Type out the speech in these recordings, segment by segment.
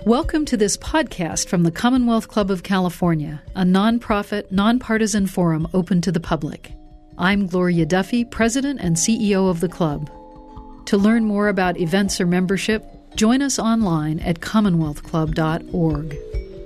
Welcome to this podcast from the Commonwealth Club of California, a nonprofit, nonpartisan forum open to the public. I'm Gloria Duffy, President and CEO of the club. To learn more about events or membership, join us online at commonwealthclub.org.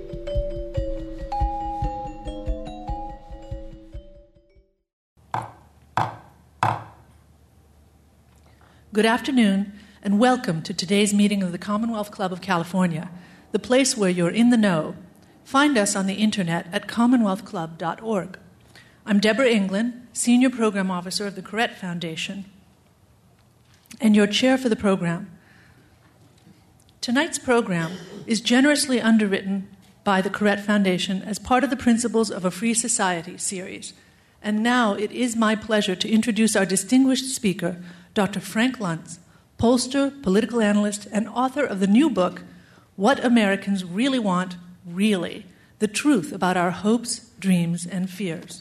Good afternoon, and welcome to today's meeting of the Commonwealth Club of California, the place where you're in the know. Find us on the internet at commonwealthclub.org. I'm Deborah England, Senior Program Officer of the Koret Foundation, and your chair for the program. Tonight's program is generously underwritten by the Koret Foundation as part of the Principles of a Free Society series. And now it is my pleasure to introduce our distinguished speaker, Dr. Frank Luntz, pollster, political analyst, and author of the new book, What Americans Really Want, Really, the Truth About Our Hopes, Dreams, and Fears.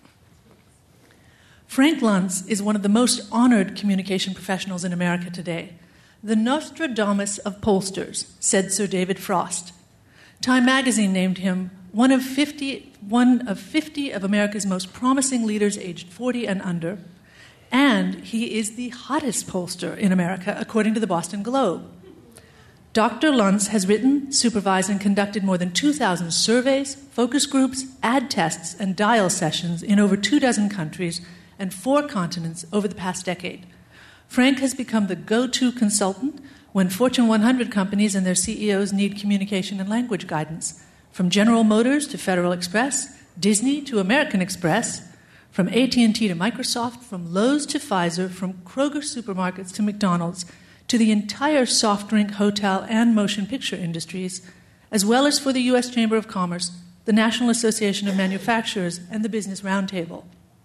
Frank Luntz is one of the most honored communication professionals in America today. The Nostradamus of pollsters, said Sir David Frost. Time magazine named him one of 50 of America's most promising leaders aged 40 and under, and he is the hottest pollster in America, according to the Boston Globe. Dr. Luntz has written, supervised, and conducted more than 2,000 surveys, focus groups, ad tests, and dial sessions in over 24 countries and 4 continents over the past decade. Frank has become the go-to consultant when Fortune 100 companies and their CEOs need communication and language guidance, from General Motors to Federal Express, Disney to American Express, from AT&T to Microsoft, from Lowe's to Pfizer, from Kroger supermarkets to McDonald's, to the entire soft drink, hotel, and motion picture industries, as well as for the U.S. Chamber of Commerce, the National Association of Manufacturers, and the Business Roundtable.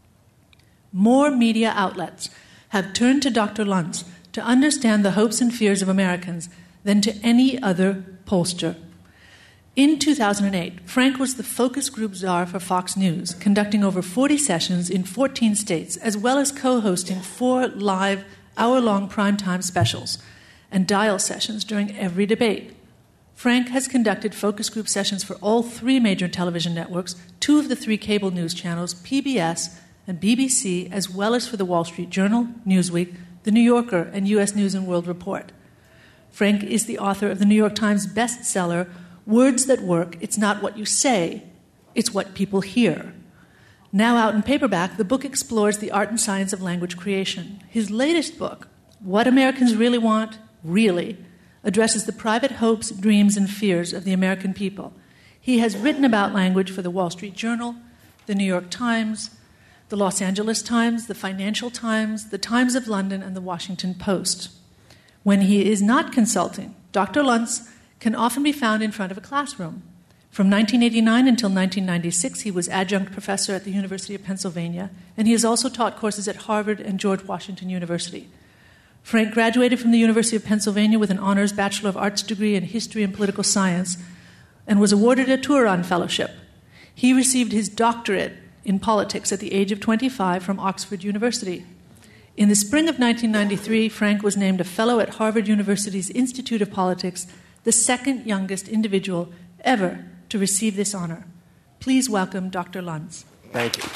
More media outlets have turned to Dr. Luntz to understand the hopes and fears of Americans than to any other pollster. In 2008, Frank was the focus group czar for Fox News, conducting over 40 sessions in 14 states, as well as co-hosting 4 live hour-long primetime specials and dial sessions during every debate. Frank has conducted focus group sessions for all 3 major television networks, 2 of the 3 cable news channels, PBS and BBC, as well as for the Wall Street Journal, Newsweek, The New Yorker, and U.S. News and World Report. Frank is the author of the New York Times bestseller, Words That Work, It's Not What You Say, It's What People Hear. Now out in paperback, the book explores the art and science of language creation. His latest book, What Americans Really Want, Really, addresses the private hopes, dreams, and fears of the American people. He has written about language for the Wall Street Journal, the New York Times, the Los Angeles Times, the Financial Times, the Times of London, and the Washington Post. When he is not consulting, Dr. Luntz can often be found in front of a classroom. From 1989 until 1996, he was adjunct professor at the University of Pennsylvania, and he has also taught courses at Harvard and George Washington University. Frank graduated from the University of Pennsylvania with an honors Bachelor of Arts degree in History and Political Science and was awarded a Turan Fellowship. He received his doctorate in politics at the age of 25 from Oxford University. In the spring of 1993, Frank was named a fellow at Harvard University's Institute of Politics, the second youngest individual ever to receive this honor. Please welcome Dr. Luntz. Thank you.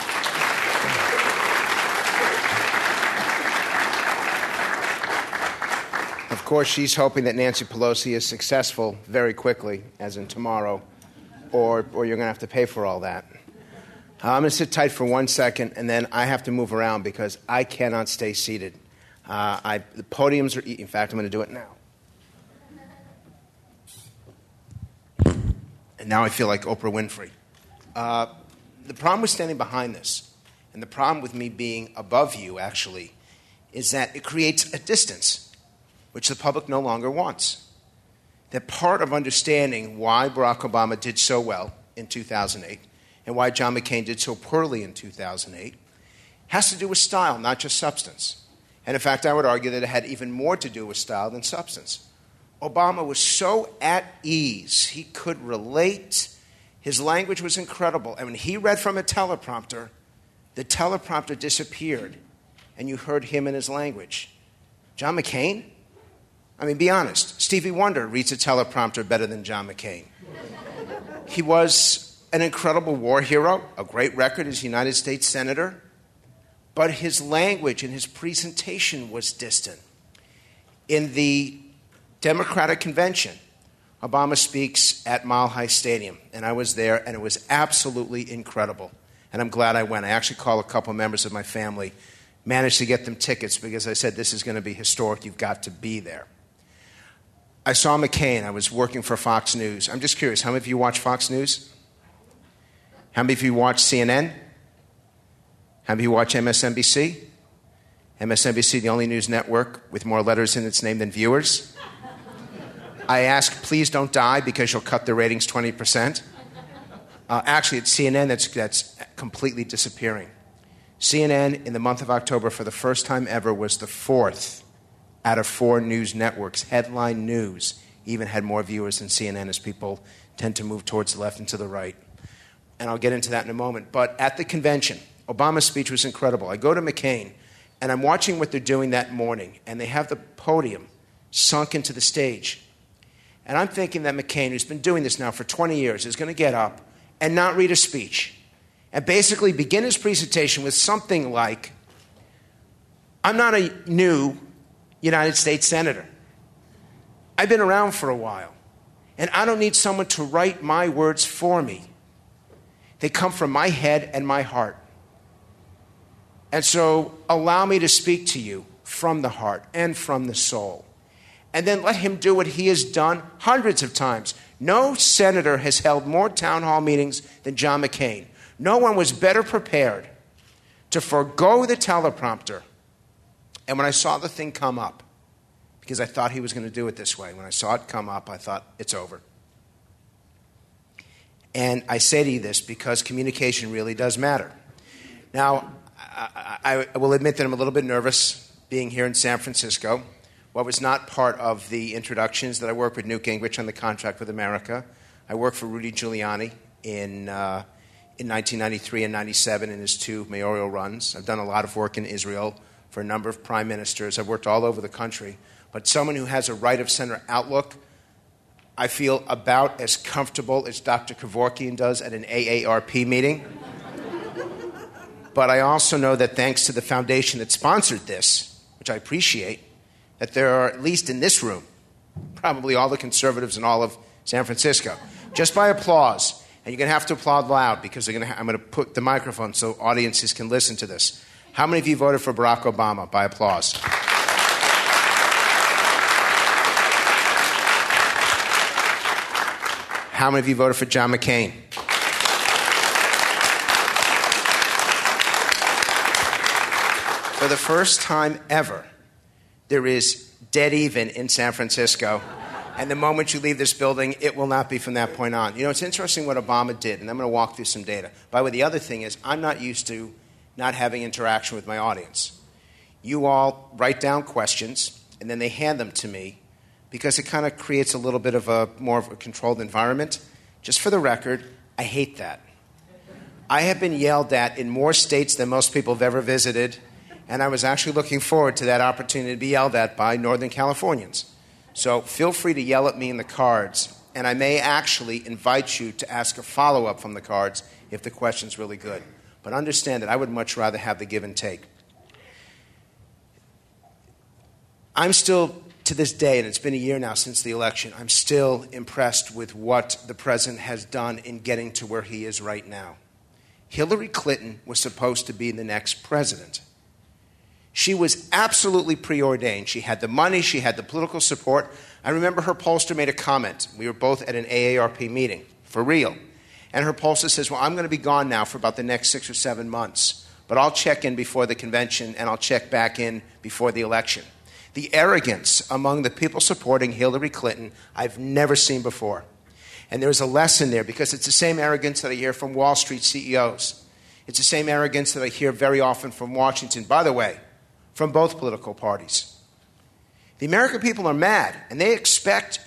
Of course, she's hoping that Nancy Pelosi is successful very quickly, as in tomorrow, or you're going to have to pay for all that. I'm going to sit tight for 1 second, and then I have to move around because I cannot stay seated. The podiums are... In fact, I'm going to do it now. And now I feel like Oprah Winfrey. The problem with standing behind this, and the problem with me being above you, actually, is that it creates a distance, which the public no longer wants. That part of understanding why Barack Obama did so well in 2008 and why John McCain did so poorly in 2008 has to do with style, not just substance. And in fact, I would argue that it had even more to do with style than substance. Obama was so at ease. He could relate. His language was incredible. And when he read from a teleprompter, the teleprompter disappeared, and you heard him and his language. John McCain? I mean, be honest. Stevie Wonder reads a teleprompter better than John McCain. He was an incredible war hero, a great record as United States Senator, but his language and his presentation was distant. In the Democratic Convention, Obama speaks at Mile High Stadium, and I was there, and it was absolutely incredible. And I'm glad I went. I actually called a couple members of my family, managed to get them tickets because I said, this is going to be historic. You've got to be there. I saw McCain. I was working for Fox News. I'm just curious, how many of you watch Fox News? How many of you watch CNN? How many of you watch MSNBC? MSNBC, the only news network with more letters in its name than viewers. I ask, please don't die because you'll cut the ratings 20%. Actually, it's CNN that's completely disappearing. CNN, in the month of October, for the first time ever, was the 4th out of 4 news networks. Headline news even had more viewers than CNN, as people tend to move towards the left and to the right. And I'll get into that in a moment. But at the convention, Obama's speech was incredible. I go to McCain, and I'm watching what they're doing that morning, and they have the podium sunk into the stage. And I'm thinking that McCain, who's been doing this now for 20 years, is going to get up and not read a speech and basically begin his presentation with something like, I'm not a new United States Senator. I've been around for a while, and I don't need someone to write my words for me. They come from my head and my heart. And so allow me to speak to you from the heart and from the soul. And then let him do what he has done hundreds of times. No senator has held more town hall meetings than John McCain. No one was better prepared to forego the teleprompter. And when I saw the thing come up, because I thought he was going to do it this way, when I saw it come up, I thought, it's over. And I say to you this because communication really does matter. Now, I will admit that I'm a little bit nervous being here in San Francisco. What was not part of the introductions that I worked with Newt Gingrich on the Contract with America. I worked for Rudy Giuliani in 1993 and 97 in his 2 mayoral runs. I've done a lot of work in Israel for a number of prime ministers. I've worked all over the country. But someone who has a right-of-center outlook, I feel about as comfortable as Dr. Kevorkian does at an AARP meeting. But I also know that thanks to the foundation that sponsored this, which I appreciate, that there are, at least in this room, probably all the conservatives in all of San Francisco, just by applause, and you're going to have to applaud loud because I'm going to put the microphone so audiences can listen to this. How many of you voted for Barack Obama by applause? How many of you voted for John McCain? For the first time ever, there is dead even in San Francisco. And the moment you leave this building, it will not be from that point on. You know, it's interesting what Obama did, and I'm going to walk through some data. By the way, the other thing is I'm not used to not having interaction with my audience. You all write down questions, and then they hand them to me because it kind of creates a little bit of a more of a controlled environment. Just for the record, I hate that. I have been yelled at in more states than most people have ever visited, and I was actually looking forward to that opportunity to be yelled at by Northern Californians. So feel free to yell at me in the cards, and I may actually invite you to ask a follow-up from the cards if the question's really good. But understand that I would much rather have the give and take. I'm still, to this day, and it's been a year now since the election, I'm still impressed with what the president has done in getting to where he is right now. Hillary Clinton was supposed to be the next president. She was absolutely preordained. She had the money. She had the political support. I remember her pollster made a comment. We were both at an AARP meeting, for real. And her pollster says, well, I'm going to be gone now for about the next 6 or 7 months, but I'll check in before the convention and I'll check back in before the election. The arrogance among the people supporting Hillary Clinton I've never seen before. And there's a lesson there because it's the same arrogance that I hear from Wall Street CEOs. It's the same arrogance that I hear very often from Washington. By the way, from both political parties. The American people are mad, and they expect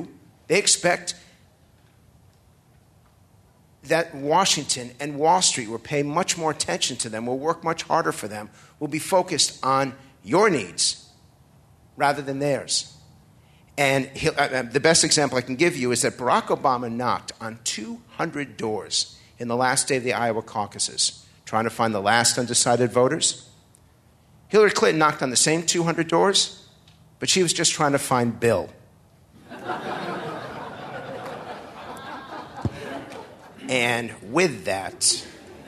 that Washington and Wall Street will pay much more attention to them, will work much harder for them, will be focused on your needs rather than theirs. And the best example I can give you is that Barack Obama knocked on 200 doors in the last day of the Iowa caucuses, trying to find the last undecided voters. Hillary Clinton knocked on the same 200 doors, but she was just trying to find Bill. And with that,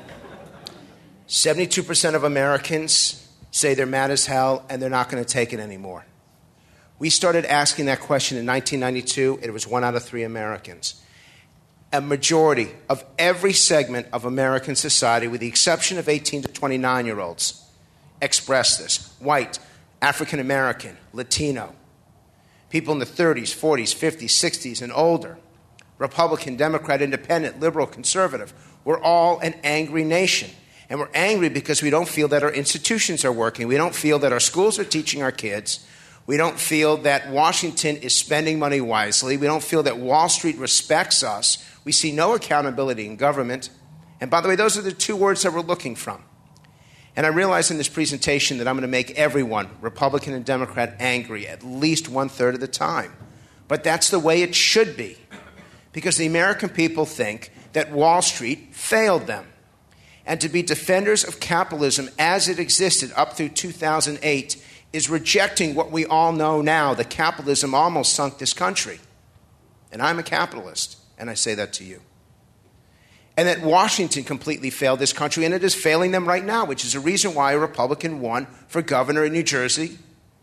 72% of Americans say they're mad as hell and they're not going to take it anymore. We started asking that question in 1992. It was 1 out of 3 Americans. A majority of every segment of American society, with the exception of 18 to 29-year-olds, expressed this. White, African American, Latino, people in the 30s, 40s, 50s, 60s, and older, Republican, Democrat, Independent, Liberal, Conservative. We're all an angry nation. And we're angry because we don't feel that our institutions are working. We don't feel that our schools are teaching our kids. We don't feel that Washington is spending money wisely. We don't feel that Wall Street respects us. We see no accountability in government. And by the way, those are the 2 words that we're looking from. And I realize in this presentation that I'm going to make everyone, Republican and Democrat, angry at least 1/3 of the time. But that's the way it should be. Because the American people think that Wall Street failed them. And to be defenders of capitalism as it existed up through 2008 is rejecting what we all know now, that capitalism almost sunk this country. And I'm a capitalist, and I say that to you. And that Washington completely failed this country, and it is failing them right now, which is a reason why a Republican won for governor in New Jersey.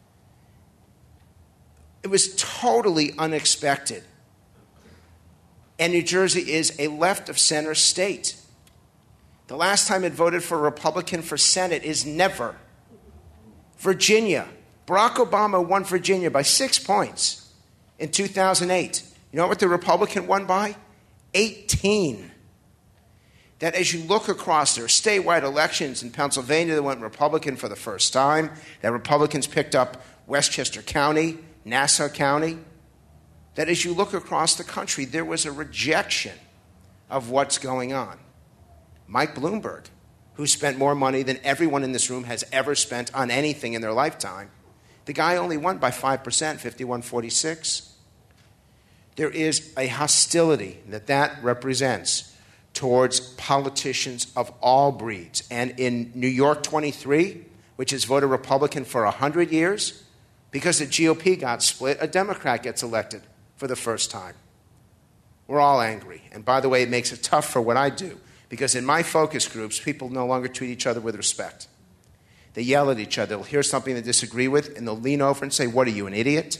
It was totally unexpected. And New Jersey is a left-of-center state. The last time it voted for a Republican for Senate is never. Virginia. Barack Obama won Virginia by 6 points in 2008. You know what the Republican won by? 18. That as you look across, there are statewide elections in Pennsylvania that went Republican for the first time, that Republicans picked up Westchester County, Nassau County, that as you look across the country, there was a rejection of what's going on. Mike Bloomberg, who spent more money than everyone in this room has ever spent on anything in their lifetime, the guy only won by 5%, 51-46. There is a hostility that represents towards politicians of all breeds. And in New York 23, which has voted Republican for 100 years, because the GOP got split, a Democrat gets elected for the first time. We're all angry. And by the way, it makes it tough for what I do, because in my focus groups, people no longer treat each other with respect. They yell at each other. They'll hear something they disagree with, and they'll lean over and say, "What are you, an idiot?"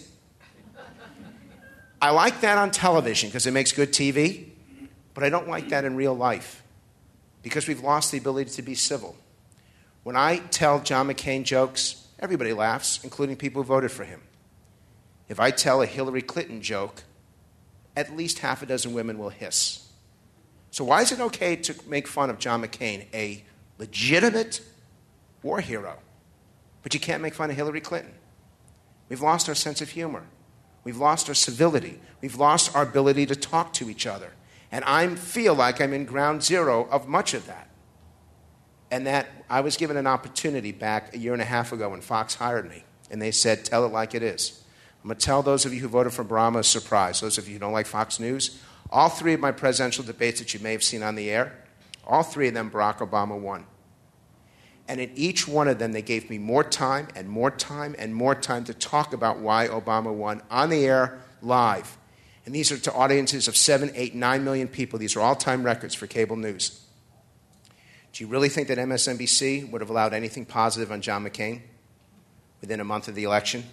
I like that on television because it makes good TV, but I don't like that in real life because we've lost the ability to be civil. When I tell John McCain jokes, everybody laughs, including people who voted for him. If I tell a Hillary Clinton joke, at least half a dozen women will hiss. So why is it okay to make fun of John McCain, a legitimate war hero, but you can't make fun of Hillary Clinton? We've lost our sense of humor. We've lost our civility. We've lost our ability to talk to each other. And I feel like I'm in ground zero of much of that. And that I was given an opportunity back a year and a half ago when Fox hired me. And they said, tell it like it is. I'm going to tell those of you who voted for Brahma a surprise. Those of you who don't like Fox News, all 3 of my presidential debates that you may have seen on the air, all 3 of them Barack Obama won. And in each one of them, they gave me more time and more time and more time to talk about why Obama won on the air, live. And these are to audiences of 7, 8, 9 million people. These are all-time records for cable news. Do you really think that MSNBC would have allowed anything positive on John McCain within a month of the election?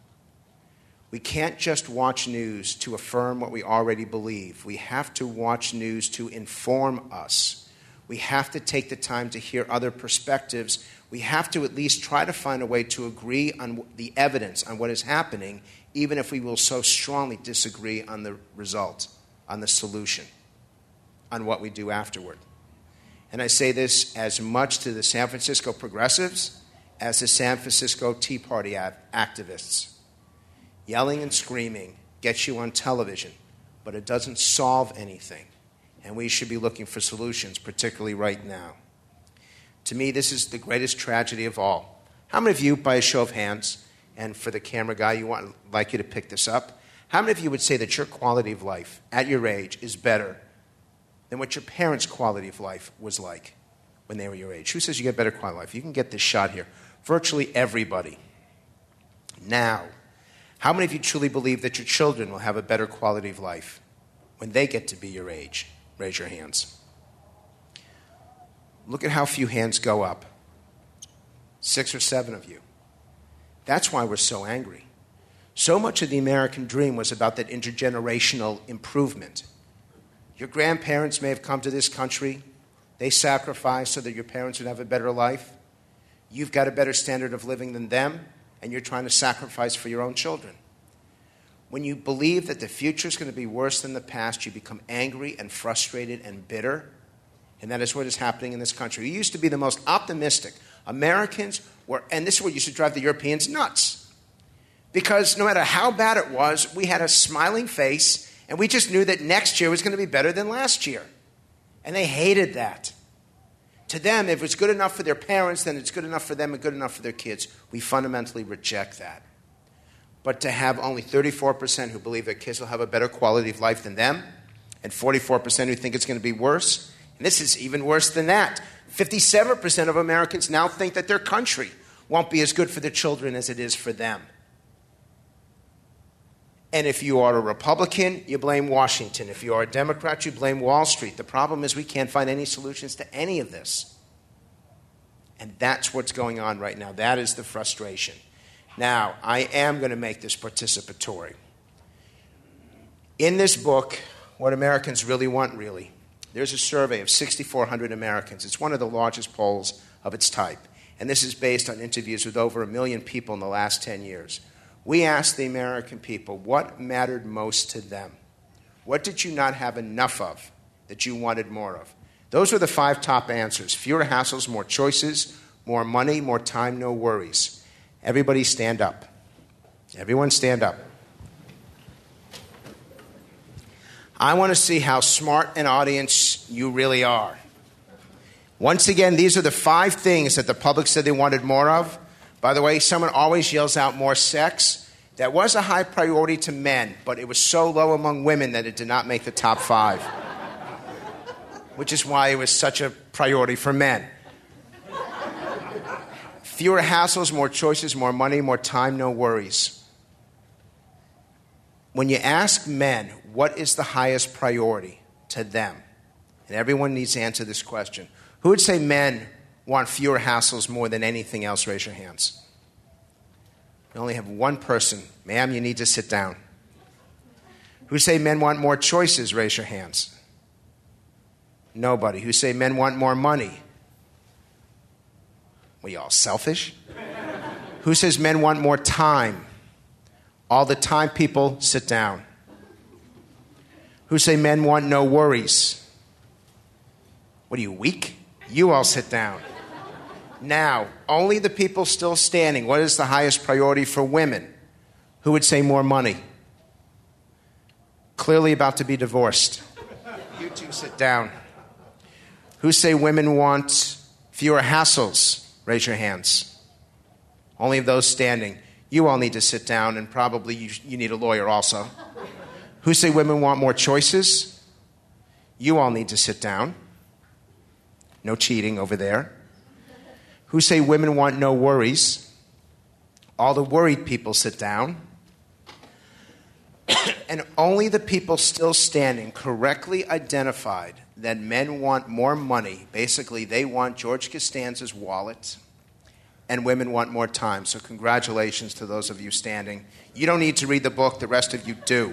We can't just watch news to affirm what we already believe. We have to watch news to inform us. We have to take the time to hear other perspectives. We have to at least try to find a way to agree on the evidence, on what is happening, even if we will so strongly disagree on the result, on the solution, on what we do afterward. And I say this as much to the San Francisco progressives as the San Francisco Tea Party activists. Yelling and screaming gets you on television, but it doesn't solve anything. And we should be looking for solutions, particularly right now. To me, this is the greatest tragedy of all. How many of you, by a show of hands, and for the camera guy, like you to pick this up, How many of you would say that your quality of life at your age is better than what your parents' quality of life was like when they were your age? Who says you get better quality of life? You can get this shot here. Virtually everybody. Now, how many of you truly believe that your children will have a better quality of life when they get to be your age? Raise your hands. Look at how few hands go up. 6 or 7 of you. That's why we're so angry. So much of the American dream was about that intergenerational improvement. Your grandparents may have come to this country. They sacrificed so that your parents would have a better life. You've got a better standard of living than them, and you're trying to sacrifice for your own children. When you believe that the future is going to be worse than the past, you become angry and frustrated and bitter. And that is what is happening in this country. We used to be the most optimistic. Americans were, and this is what used to drive the Europeans nuts. Because no matter how bad it was, we had a smiling face, and we just knew that next year was going to be better than last year. And they hated that. To them, if it's good enough for their parents, then it's good enough for them and good enough for their kids. We fundamentally reject that. But to have only 34% who believe their kids will have a better quality of life than them, and 44% who think it's going to be worse, and this is even worse than that. 57% of Americans now think that their country won't be as good for their children as it is for them. And if you are a Republican, you blame Washington. If you are a Democrat, you blame Wall Street. The problem is we can't find any solutions to any of this. And that's what's going on right now. That is the frustration. Now, I am going to make this participatory. In this book, What Americans Really Want, Really, there's a survey of 6,400 Americans. It's one of the largest polls of its type. And this is based on interviews with over 1 million people in the last 10 years. We asked the American people what mattered most to them. What did you not have enough of that you wanted more of? Those were the 5 top answers. Fewer hassles, more choices, more money, more time, no worries. Everybody stand up. Everyone stand up. I want to see how smart an audience you really are. Once again, these are the 5 things that the public said they wanted more of. By the way, someone always yells out more sex. That was a high priority to men, but it was so low among women that it did not make the top 5. Which is why it was such a priority for men. Fewer hassles, more choices, more money, more time, no worries. When you ask men what is the highest priority to them, and everyone needs to answer this question, who would say men want fewer hassles more than anything else? Raise your hands. We only have one person. Ma'am, you need to sit down. Who say men want more choices? Raise your hands. Nobody. Who say men want more money? What, y'all selfish? Who says men want more time? All the time people, sit down. Who say men want no worries? What are you, weak? You all sit down. Now, only the people still standing. What is the highest priority for women? Who would say more money? Clearly about to be divorced. You two sit down. Who say women want fewer hassles? Raise your hands. Only those standing. You all need to sit down, and probably you need a lawyer also. Who say women want more choices? You all need to sit down. No cheating over there. Who say women want no worries? All the worried people sit down. And only the people still standing correctly identified that men want more money. Basically, they want George Costanza's wallet, and women want more time. So congratulations to those of you standing. You don't need to read the book. The rest of you do.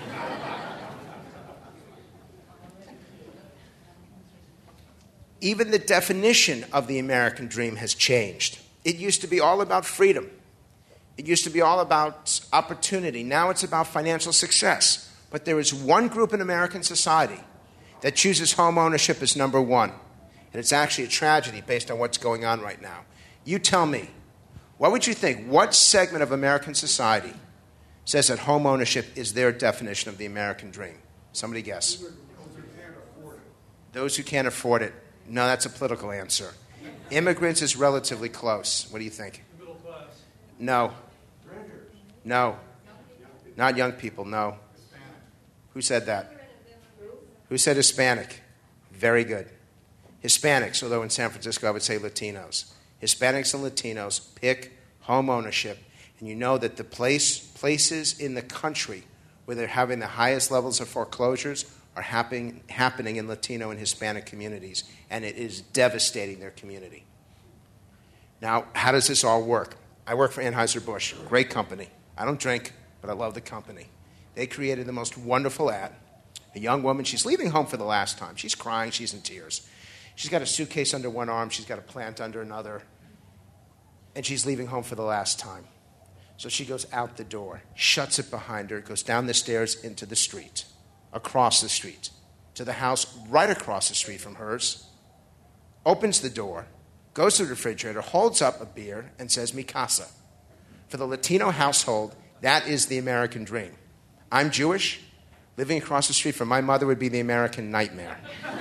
Even the definition of the American dream has changed. It used to be all about freedom. It used to be all about opportunity. Now it's about financial success. But there is one group in American society that chooses home ownership as number one. And it's actually a tragedy based on what's going on right now. You tell me, what would you think? What segment of American society says that home ownership is their definition of the American dream? Somebody guess. Those who can't afford it. Those who can't afford it. No, that's a political answer. Immigrants is relatively close. What do you think? Middle class. No. Renters. No. Not young people, no. Hispanic. Who said that? Who said Hispanic? Very good. Hispanics, although in San Francisco I would say Latinos. Hispanics and Latinos pick home ownership, and you know that the places in the country where they're having the highest levels of foreclosures are happening in Latino and Hispanic communities, and it is devastating their community. Now, how does this all work? I work for Anheuser-Busch, great company. I don't drink, but I love the company. They created the most wonderful ad. A young woman, she's leaving home for the last time. She's crying, she's in tears. She's got a suitcase under one arm, she's got a plant under another, and she's leaving home for the last time. So she goes out the door, shuts it behind her, goes down the stairs into the street, across the street, to the house right across the street from hers, opens the door, goes to the refrigerator, holds up a beer, and says, "Mi casa." For the Latino household, that is the American dream. I'm Jewish. Living across the street from my mother would be the American nightmare.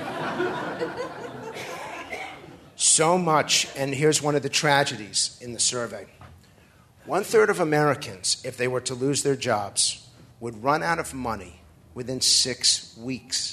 So much, and here's one of the tragedies in the survey. 1/3 of Americans, if they were to lose their jobs, would run out of money within 6 weeks.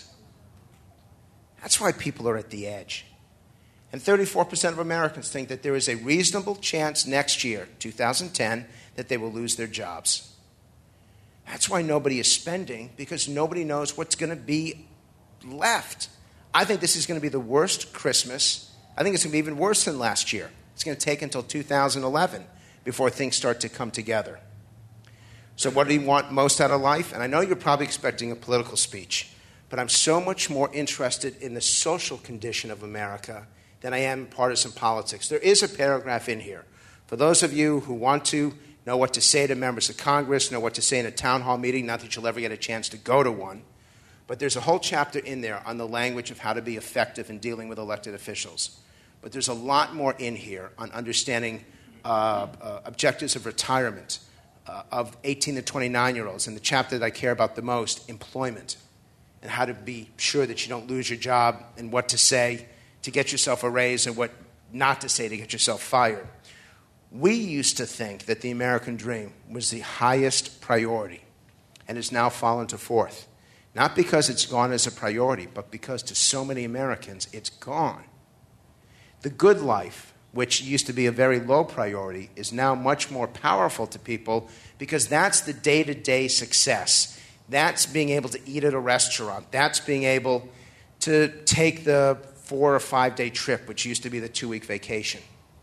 That's why people are at the edge. And 34% of Americans think that there is a reasonable chance next year, 2010, that they will lose their jobs. That's why nobody is spending, because nobody knows what's going to be left. I think this is going to be the worst Christmas. I think it's going to be even worse than last year. It's going to take until 2011 before things start to come together. So what do you want most out of life? And I know you're probably expecting a political speech, but I'm so much more interested in the social condition of America than I am in partisan politics. There is a paragraph in here. For those of you who want to know what to say to members of Congress, know what to say in a town hall meeting, not that you'll ever get a chance to go to one, but there's a whole chapter in there on the language of how to be effective in dealing with elected officials. But there's a lot more in here on understanding objectives of retirement of 18 to 29-year-olds, and the chapter that I care about the most, employment, and how to be sure that you don't lose your job, and what to say to get yourself a raise and what not to say to get yourself fired. We used to think that the American dream was the highest priority and has now fallen to fourth. Not because it's gone as a priority, but because to so many Americans it's gone. The good life, which used to be a very low priority, is now much more powerful to people because that's the day-to-day success. That's being able to eat at a restaurant. That's being able to take the 4 or 5 day trip, which used to be the 2-week vacation.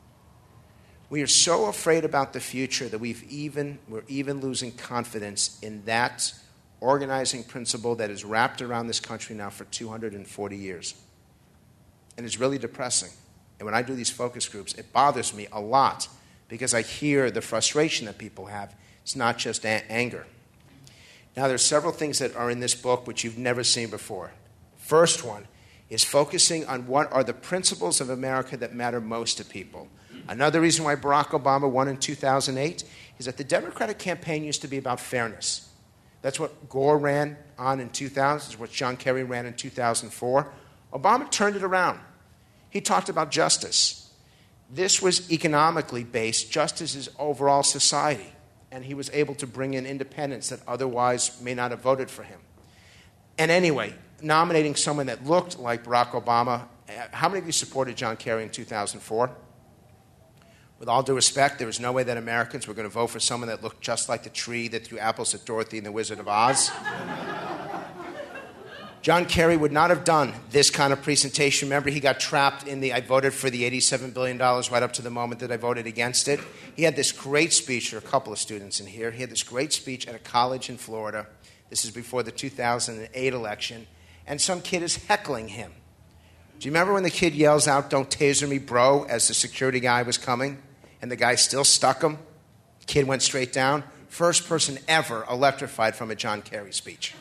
We are so afraid about the future that we're even losing confidence in that organizing principle that is wrapped around this country now for 240 years. And it's really depressing. And when I do these focus groups, it bothers me a lot because I hear the frustration that people have. It's not just anger. Now, there's several things that are in this book which you've never seen before. First one is focusing on what are the principles of America that matter most to people. Another reason why Barack Obama won in 2008 is that the Democratic campaign used to be about fairness. That's what Gore ran on in 2000, it's what John Kerry ran in 2004. Obama turned it around. He talked about justice. This was economically based, justice is overall society. And he was able to bring in independents that otherwise may not have voted for him. And anyway, nominating someone that looked like Barack Obama, how many of you supported John Kerry in 2004? With all due respect, there was no way that Americans were going to vote for someone that looked just like the tree that threw apples at Dorothy and the Wizard of Oz. John Kerry would not have done this kind of presentation. Remember, he got trapped in I voted for the $87 billion right up to the moment that I voted against it. He had this great speech, there are a couple of students in here. He had this great speech at a college in Florida. This is before the 2008 election. And some kid is heckling him. Do you remember when the kid yells out, "Don't taser me, bro," as the security guy was coming? And the guy still stuck him. The kid went straight down. First person ever electrified from a John Kerry speech.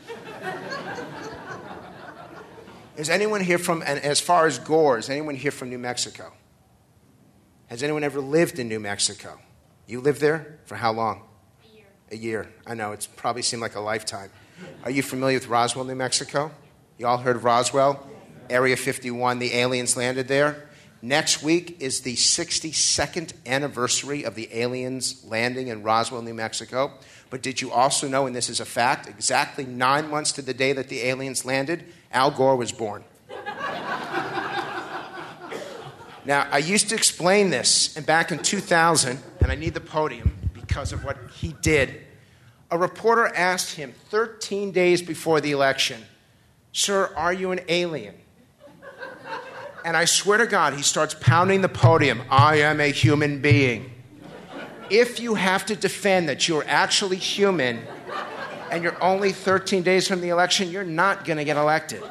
Is anyone here from, and as far as Gore, is anyone here from New Mexico? Has anyone ever lived in New Mexico? You lived there? For how long? A year. A year. I know, it's probably seemed like a lifetime. Are you familiar with Roswell, New Mexico? You all heard of Roswell? Area 51, the aliens landed there. Next week is the 62nd anniversary of the aliens landing in Roswell, New Mexico. But did you also know, and this is a fact, exactly 9 months to the day that the aliens landed, Al Gore was born. Now, I used to explain this, and back in 2000, and I need the podium because of what he did, a reporter asked him 13 days before the election, "Sir, are you an alien?" And I swear to God, he starts pounding the podium, "I am a human being." If you have to defend that you're actually human and you're only 13 days from the election, you're not going to get elected.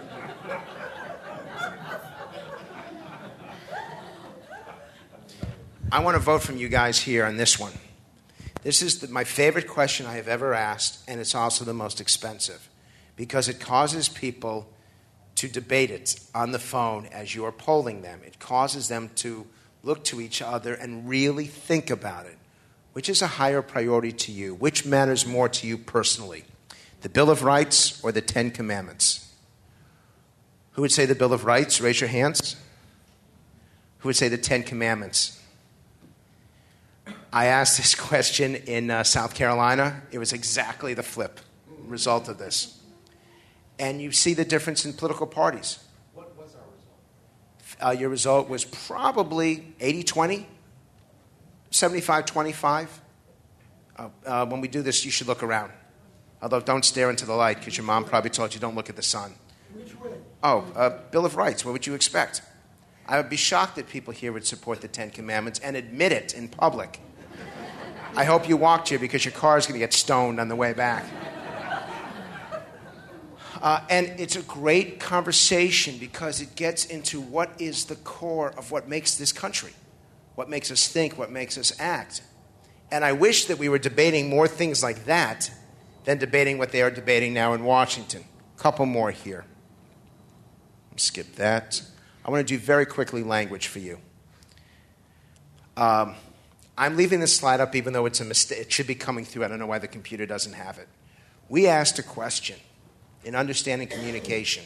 I want to vote from you guys here on this one. This is my favorite question I have ever asked, and it's also the most expensive because it causes people to debate it on the phone as you are polling them. It causes them to look to each other and really think about it. Which is a higher priority to you? Which matters more to you personally? The Bill of Rights or the Ten Commandments? Who would say the Bill of Rights? Raise your hands. Who would say the Ten Commandments? I asked this question in South Carolina. It was exactly the flip result of this. And you see the difference in political parties. What was our result? Your result was probably 80-20, 75-25. When we do this, you should look around. Although don't stare into the light because your mom probably told you don't look at the sun. Which way? Bill of Rights. What would you expect? I would be shocked that people here would support the Ten Commandments and admit it in public. I hope you walked here because your car is going to get stoned on the way back. And it's a great conversation because it gets into what is the core of what makes this country, what makes us think, what makes us act. And I wish that we were debating more things like that than debating what they are debating now in Washington. A couple more here. Skip that. I want to do very quickly language for you. I'm leaving this slide up even though it's a mistake. It should be coming through. I don't know why the computer doesn't have it. We asked a question in understanding communication.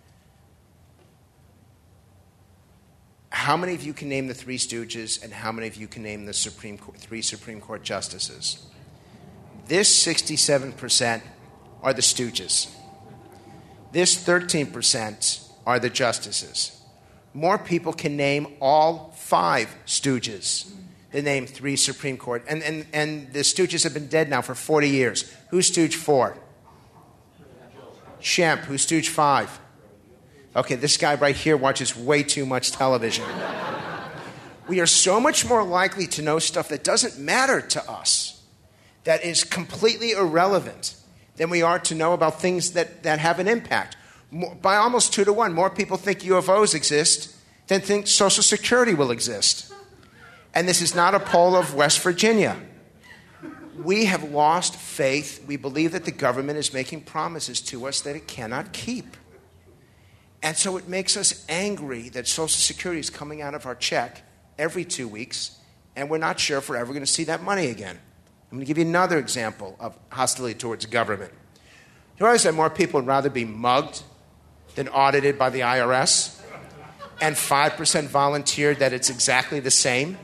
How many of you can name the Three Stooges and how many of you can name the three Supreme Court justices? This 67% are the Stooges. This 13% are the justices. More people can name all 5 Stooges than name 3 Supreme Court. And the Stooges have been dead now for 40 years. Who's Stooge 4? Shemp. Who's Stooge 5? Okay, this guy right here watches way too much television. We are so much more likely to know stuff that doesn't matter to us, that is completely irrelevant, than we are to know about things that have an impact. By almost 2 to 1, more people think UFOs exist than think Social Security will exist. And this is not a poll of West Virginia. We have lost faith. We believe that the government is making promises to us that it cannot keep. And so it makes us angry that Social Security is coming out of our check every 2 weeks, and we're not sure if we're ever going to see that money again. I'm going to give you another example of hostility towards government. You realize that more people would rather be mugged than audited by the IRS? And 5% volunteered that it's exactly the same?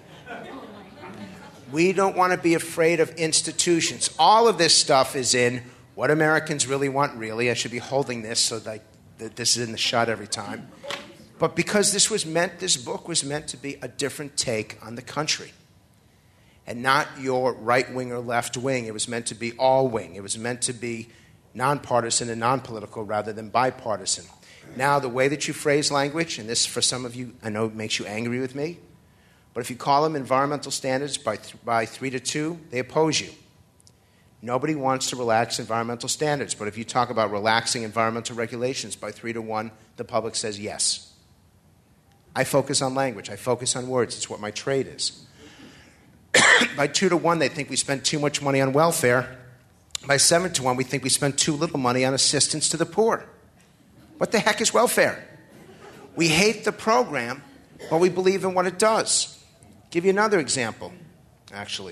We don't want to be afraid of institutions. All of this stuff is in What Americans Really Want, Really. I should be holding this so that this is in the shot every time. But because this book was meant to be a different take on the country. And not your right wing or left wing. It was meant to be all wing. It was meant to be nonpartisan and non-political rather than bipartisan. Now, the way that you phrase language, and this for some of you, I know makes you angry with me, but if you call them environmental standards by 3 to 2, they oppose you. Nobody wants to relax environmental standards, but if you talk about relaxing environmental regulations by 3 to 1, the public says yes. I focus on language. I focus on words. It's what my trade is. By 2 to 1, they think we spend too much money on welfare. By 7 to 1, we think we spend too little money on assistance to the poor. What the heck is welfare? We hate the program, but we believe in what it does. Give you another example, actually.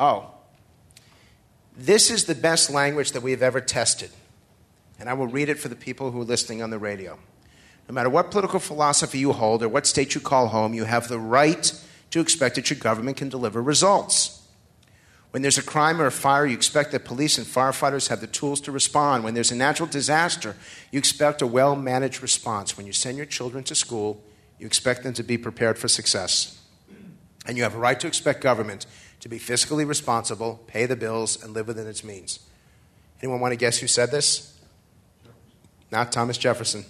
This is the best language that we have ever tested. And I will read it for the people who are listening on the radio. No matter what political philosophy you hold or what state you call home, you have the right to expect that your government can deliver results. When there's a crime or a fire, you expect that police and firefighters have the tools to respond. When there's a natural disaster, you expect a well-managed response. When you send your children to school, you expect them to be prepared for success. And you have a right to expect government to be fiscally responsible, pay the bills, and live within its means. Anyone want to guess who said this? Not Thomas Jefferson.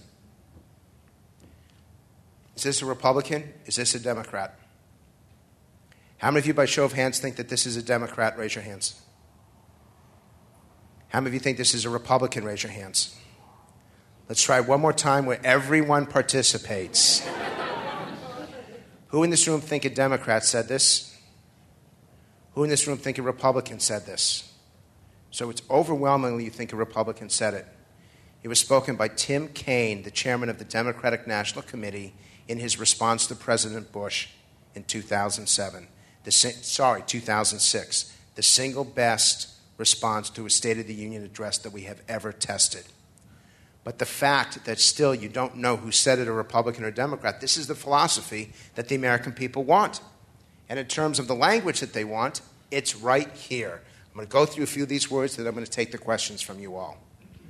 Is this a Republican? Is this a Democrat? How many of you, by show of hands, think that this is a Democrat? Raise your hands. How many of you think this is a Republican? Raise your hands. Let's try one more time where everyone participates. Who in this room think a Democrat said this? Who in this room think a Republican said this? So it's overwhelmingly you think a Republican said it. It was spoken by Tim Kaine, the chairman of the Democratic National Committee, in his response to President Bush in 2006. The single best response to a State of the Union address that we have ever tested. But the fact that still you don't know who said it, a Republican or Democrat, this is the philosophy that the American people want. And in terms of the language that they want, it's right here. I'm going to go through a few of these words, then I'm going to take the questions from you all.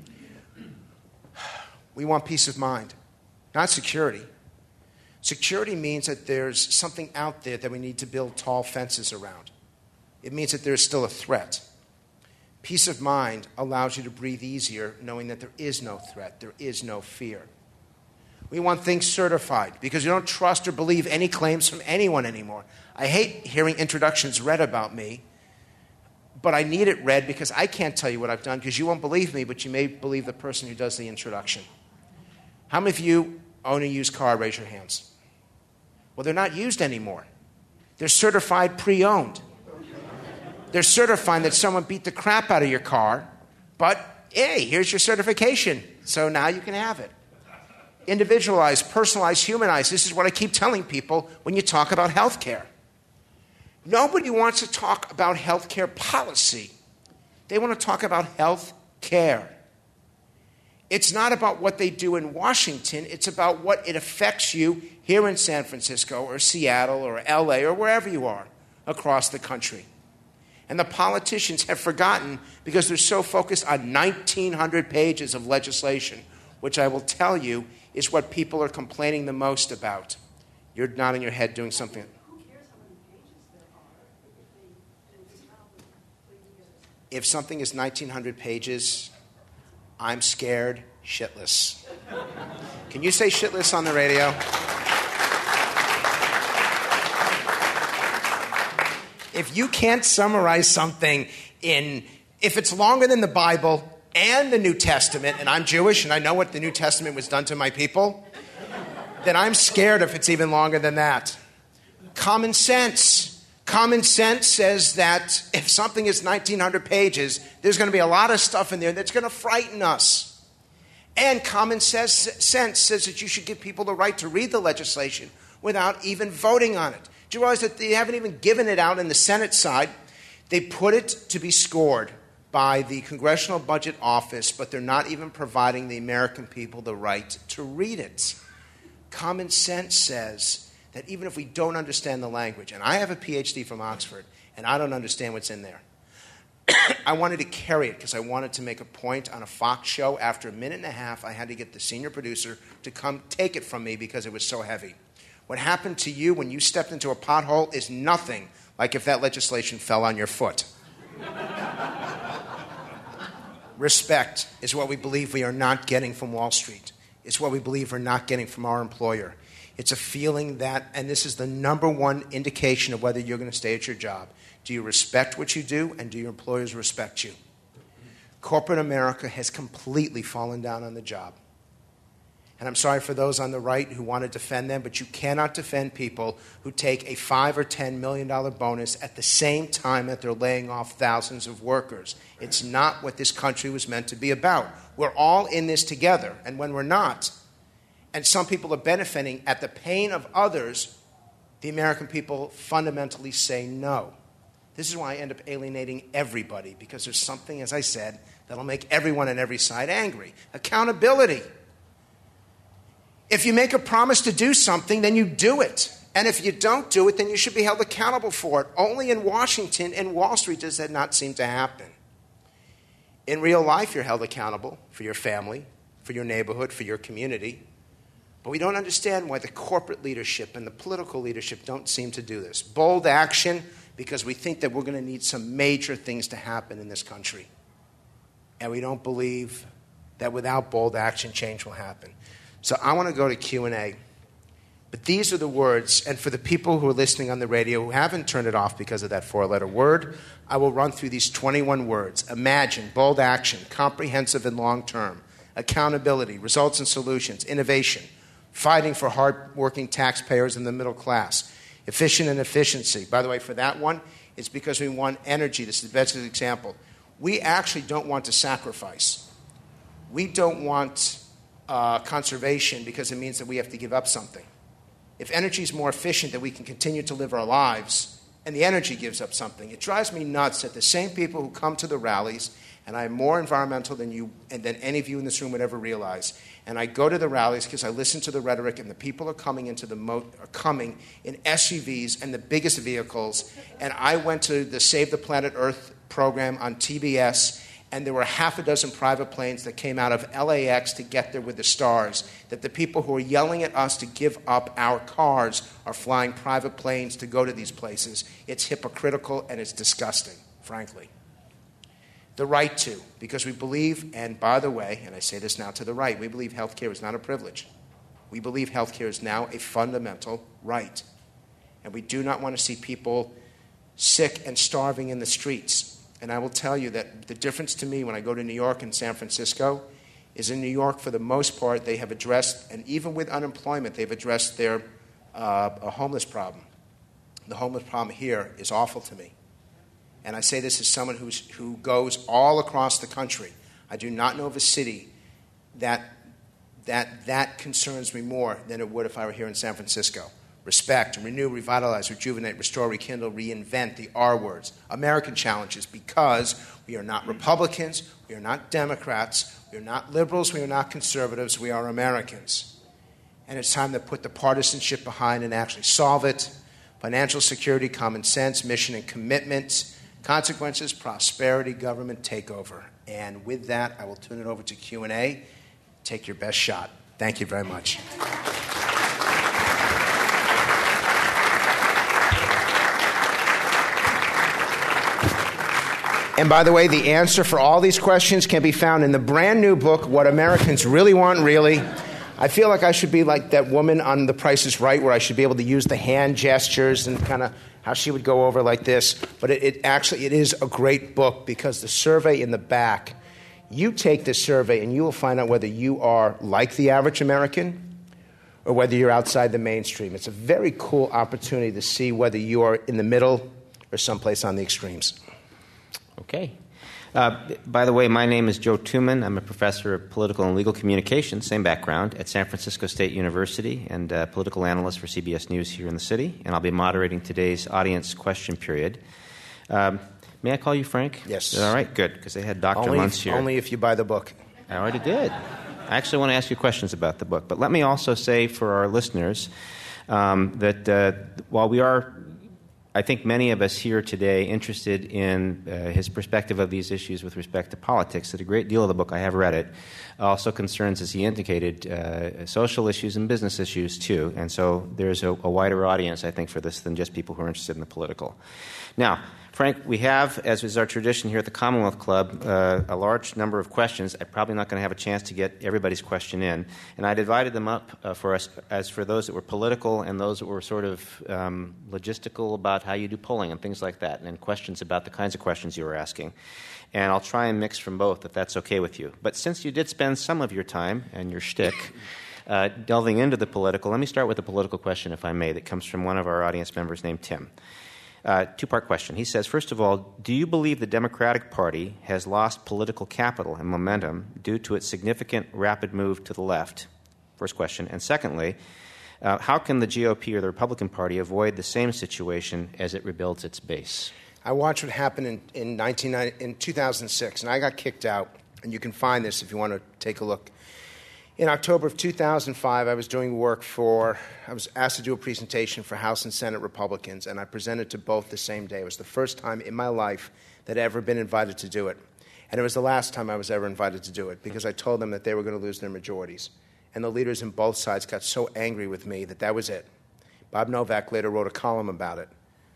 We want peace of mind, not security. Security means that there's something out there that we need to build tall fences around. It means that there's still a threat. Peace of mind allows you to breathe easier knowing that there is no threat, there is no fear. We want things certified because you don't trust or believe any claims from anyone anymore. I hate hearing introductions read about me, but I need it read because I can't tell you what I've done because you won't believe me, but you may believe the person who does the introduction. How many of you own a used car? Raise your hands. Well, they're not used anymore. They're certified pre-owned. They're certifying that someone beat the crap out of your car, but hey, here's your certification, so now you can have it. Individualized, personalized, humanized. This is what I keep telling people when you talk about health care. Nobody wants to talk about health care policy. They want to talk about health care. It's not about what they do in Washington. It's about what it affects you here in San Francisco or Seattle or LA or wherever you are across the country. And the politicians have forgotten because they're so focused on 1,900 pages of legislation, which I will tell you is what people are complaining the most about. You're nodding your head doing something. Who cares how many pages there are if they how they put together? If something is 1,900 pages, I'm scared shitless. Can you say shitless on the radio? If you can't summarize something if it's longer than the Bible and the New Testament, and I'm Jewish and I know what the New Testament was done to my people, then I'm scared if it's even longer than that. Common sense. Common sense says that if something is 1,900 pages, there's going to be a lot of stuff in there that's going to frighten us. And common sense says that you should give people the right to read the legislation without even voting on it. Do you realize that they haven't even given it out in the Senate side? They put it to be scored by the Congressional Budget Office, but they're not even providing the American people the right to read it. Common sense says that even if we don't understand the language, and I have a PhD from Oxford, and I don't understand what's in there, I wanted to carry it because I wanted to make a point on a Fox show. After a minute and a half, I had to get the senior producer to come take it from me because it was so heavy. What happened to you when you stepped into a pothole is nothing like if that legislation fell on your foot. Respect is what we believe we are not getting from Wall Street. It's what we believe we're not getting from our employer. It's a feeling that, and this is the number one indication of whether you're going to stay at your job. Do you respect what you do, and do your employers respect you? Corporate America has completely fallen down on the job. And I'm sorry for those on the right who want to defend them, but you cannot defend people who take a $5 or $10 million bonus at the same time that they're laying off thousands of workers. It's not what this country was meant to be about. We're all in this together, and when we're not, and some people are benefiting at the pain of others, the American people fundamentally say no. This is why I end up alienating everybody, because there's something, as I said, that'll make everyone on every side angry. Accountability. If you make a promise to do something, then you do it. And if you don't do it, then you should be held accountable for it. Only in Washington and Wall Street does that not seem to happen. In real life, you're held accountable for your family, for your neighborhood, for your community. But we don't understand why the corporate leadership and the political leadership don't seem to do this. Bold action, because we think that we're going to need some major things to happen in this country. And we don't believe that without bold action, change will happen. So I want to go to Q&A. But these are the words, and for the people who are listening on the radio who haven't turned it off because of that 4-letter word, I will run through these 21 words. Imagine, bold action, comprehensive and long-term, accountability, results and solutions, innovation, fighting for hard-working taxpayers in the middle class, efficient and efficiency. By the way, for that one, it's because we want energy. This is the best example. We actually don't want to sacrifice. We don't want conservation because it means that we have to give up something. If energy is more efficient, then we can continue to live our lives, and the energy gives up something. It drives me nuts that the same people who come to the rallies, and I'm more environmental than you and than any of you in this room would ever realize, and I go to the rallies because I listen to the rhetoric, and the people are coming are coming in SUVs and the biggest vehicles. And I went to the Save the Planet Earth program on TBS, and there were half a dozen private planes that came out of LAX to get there with the stars, that the people who are yelling at us to give up our cars are flying private planes to go to these places. It's hypocritical and it's disgusting, frankly. The right to, because we believe, and by the way, and I say this now to the right, we believe health care is not a privilege. We believe health care is now a fundamental right. And we do not want to see people sick and starving in the streets. And I will tell you that the difference to me when I go to New York and San Francisco is in New York, for the most part, they have addressed, and even with unemployment, they've addressed their homeless problem. The homeless problem here is awful to me. And I say this as someone who goes all across the country. I do not know of a city that concerns me more than it would if I were here in San Francisco. Respect, renew, revitalize, rejuvenate, restore, rekindle, reinvent, the R words. American challenges, because we are not Republicans, we are not Democrats, we are not liberals, we are not conservatives, we are Americans. And it's time to put the partisanship behind and actually solve it. Financial security, common sense, mission and commitment, consequences, prosperity, government takeover. And with that, I will turn it over to Q&A. Take your best shot. Thank you very much. And by the way, the answer for all these questions can be found in the brand new book, What Americans Really Want, Really. I feel like I should be like that woman on The Price is Right, where I should be able to use the hand gestures and kind of how she would go over like this. But it is a great book, because the survey in the back, you take this survey and you will find out whether you are like the average American or whether you're outside the mainstream. It's a very cool opportunity to see whether you are in the middle or someplace on the extremes. Okay. By the way, my name is Joe Tuman. I'm a professor of political and legal communication, same background, at San Francisco State University, and a political analyst for CBS News here in the city. And I'll be moderating today's audience question period. May I call you Frank? Yes. All right, good, because they had Dr. Muntz here. Only if you buy the book. I already did. I actually want to ask you questions about the book. But let me also say for our listeners that while we are, I think many of us here today, interested in his perspective of these issues with respect to politics, that a great deal of the book, I have read it, also concerns, as he indicated, social issues and business issues too. And so there's a wider audience, I think, for this than just people who are interested in the political. Now, Frank, we have, as is our tradition here at the Commonwealth Club, a large number of questions. I'm probably not going to have a chance to get everybody's question in. And I divided them up for us as for those that were political and those that were sort of logistical about how you do polling and things like that, and questions about the kinds of questions you were asking. And I'll try and mix from both, if that's okay with you. But since you did spend some of your time and your shtick delving into the political, let me start with a political question, if I may, that comes from one of our audience members named Tim. Two-part question. He says, first of all, do you believe the Democratic Party has lost political capital and momentum due to its significant rapid move to the left? First question. And secondly, how can the GOP or the Republican Party avoid the same situation as it rebuilds its base? I watched what happened in 2006, and I got kicked out, and you can find this if you want to take a look. In October of 2005, I was asked to do a presentation for House and Senate Republicans, and I presented to both the same day. It was the first time in my life that I'd ever been invited to do it. And it was the last time I was ever invited to do it, because I told them that they were going to lose their majorities. And the leaders in both sides got so angry with me that was it. Bob Novak later wrote a column about it.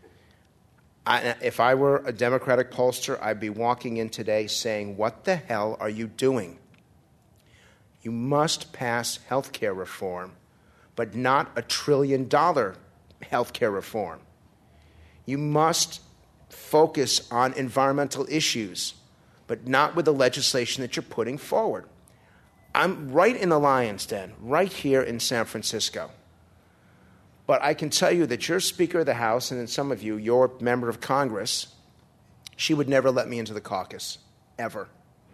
If I were a Democratic pollster, I'd be walking in today saying, what the hell are you doing? You must pass health care reform, but not $1 trillion health care reform. You must focus on environmental issues, but not with the legislation that you're putting forward. I'm right in the lion's den, right here in San Francisco. But I can tell you that your Speaker of the House, and then some of you, your member of Congress, she would never let me into the caucus, ever.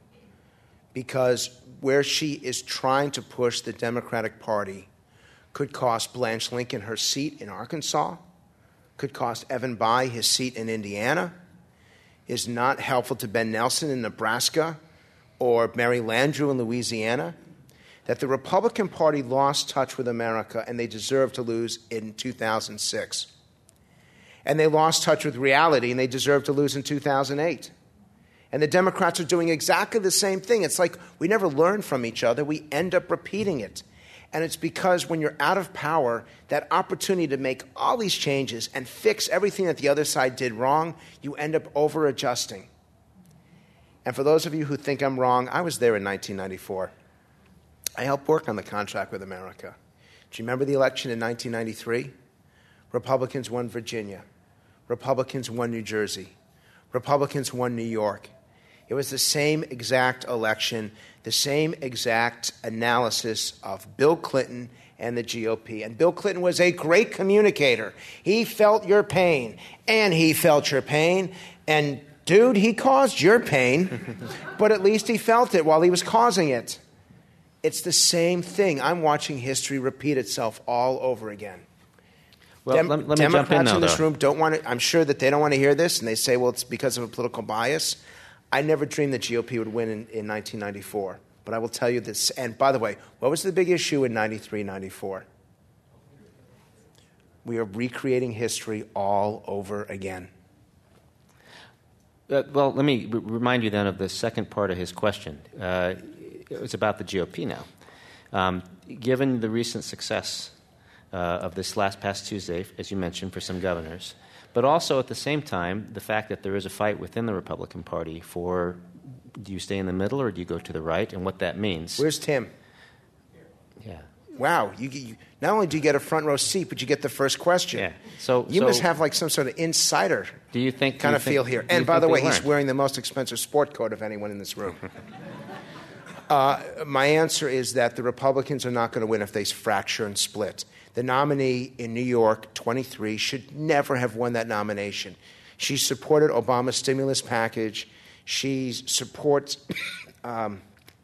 Because where she is trying to push the Democratic Party could cost Blanche Lincoln her seat in Arkansas, could cost Evan Bayh his seat in Indiana, is not helpful to Ben Nelson in Nebraska or Mary Landrieu in Louisiana, that the Republican Party lost touch with America and they deserve to lose in 2006. And they lost touch with reality and they deserve to lose in 2008. And the Democrats are doing exactly the same thing. It's like we never learn from each other. We end up repeating it. And it's because when you're out of power, that opportunity to make all these changes and fix everything that the other side did wrong, you end up over-adjusting. And for those of you who think I'm wrong, I was there in 1994. I helped work on the contract with America. Do you remember the election in 1993? Republicans won Virginia. Republicans won New Jersey. Republicans won New York. It was the same exact election, the same exact analysis of Bill Clinton and the GOP. And Bill Clinton was a great communicator. He felt your pain, and he felt your pain. And, dude, he caused your pain, but at least he felt it while he was causing it. It's the same thing. I'm watching history repeat itself all over again. Well, let me Democrats jump in, though, in this room don't want to. I'm sure that they don't want to hear this, and they say, "Well, it's because of a political bias." I never dreamed that GOP would win in 1994, but I will tell you this. And by the way, what was the big issue in 93, 94? We are recreating history all over again. Well, let me remind you then of the second part of his question. It's about the GOP now. Given the recent success of this past Tuesday, as you mentioned, for some governors, but also at the same time, the fact that there is a fight within the Republican Party for do you stay in the middle or do you go to the right, and what that means. Where's Tim? Yeah. Wow. You not only do you get a front row seat, but you get the first question. Yeah. So you must have like some sort of insider feel here. And by the way, he's wearing the most expensive sport coat of anyone in this room. My answer is that the Republicans are not going to win if they fracture and split. The nominee in New York, 23, should never have won that nomination. She supported Obama's stimulus package. She supports a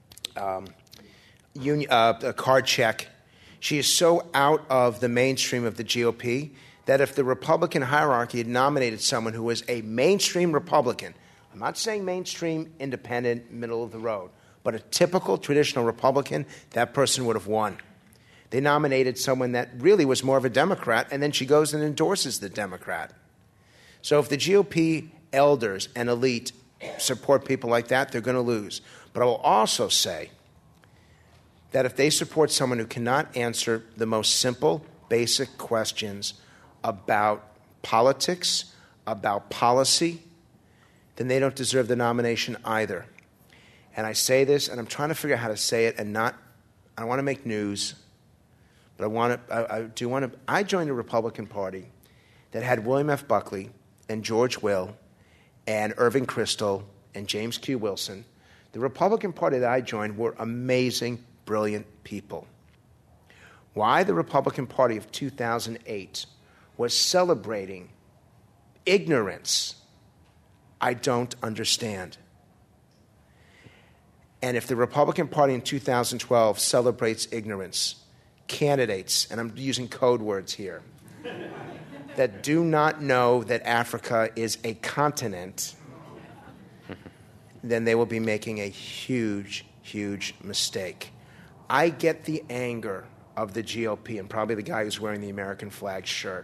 card check. She is so out of the mainstream of the GOP that if the Republican hierarchy had nominated someone who was a mainstream Republican, I'm not saying mainstream, independent, middle of the road, but a typical traditional Republican, that person would have won. They nominated someone that really was more of a Democrat, and then she goes and endorses the Democrat. So if the GOP elders and elite support people like that, they're going to lose. But I will also say that if they support someone who cannot answer the most simple, basic questions about politics, about policy, then they don't deserve the nomination either. And I say this, and I'm trying to figure out how to say it, and I don't want to make news, but I joined a Republican Party that had William F. Buckley and George Will and Irving Kristol and James Q. Wilson. The Republican Party that I joined were amazing, brilliant people. Why the Republican Party of 2008 was celebrating ignorance, I don't understand. And if the Republican Party in 2012 celebrates ignorance, candidates, and I'm using code words here, that do not know that Africa is a continent, then they will be making a huge, huge mistake. I get the anger of the GOP, and probably the guy who's wearing the American flag shirt.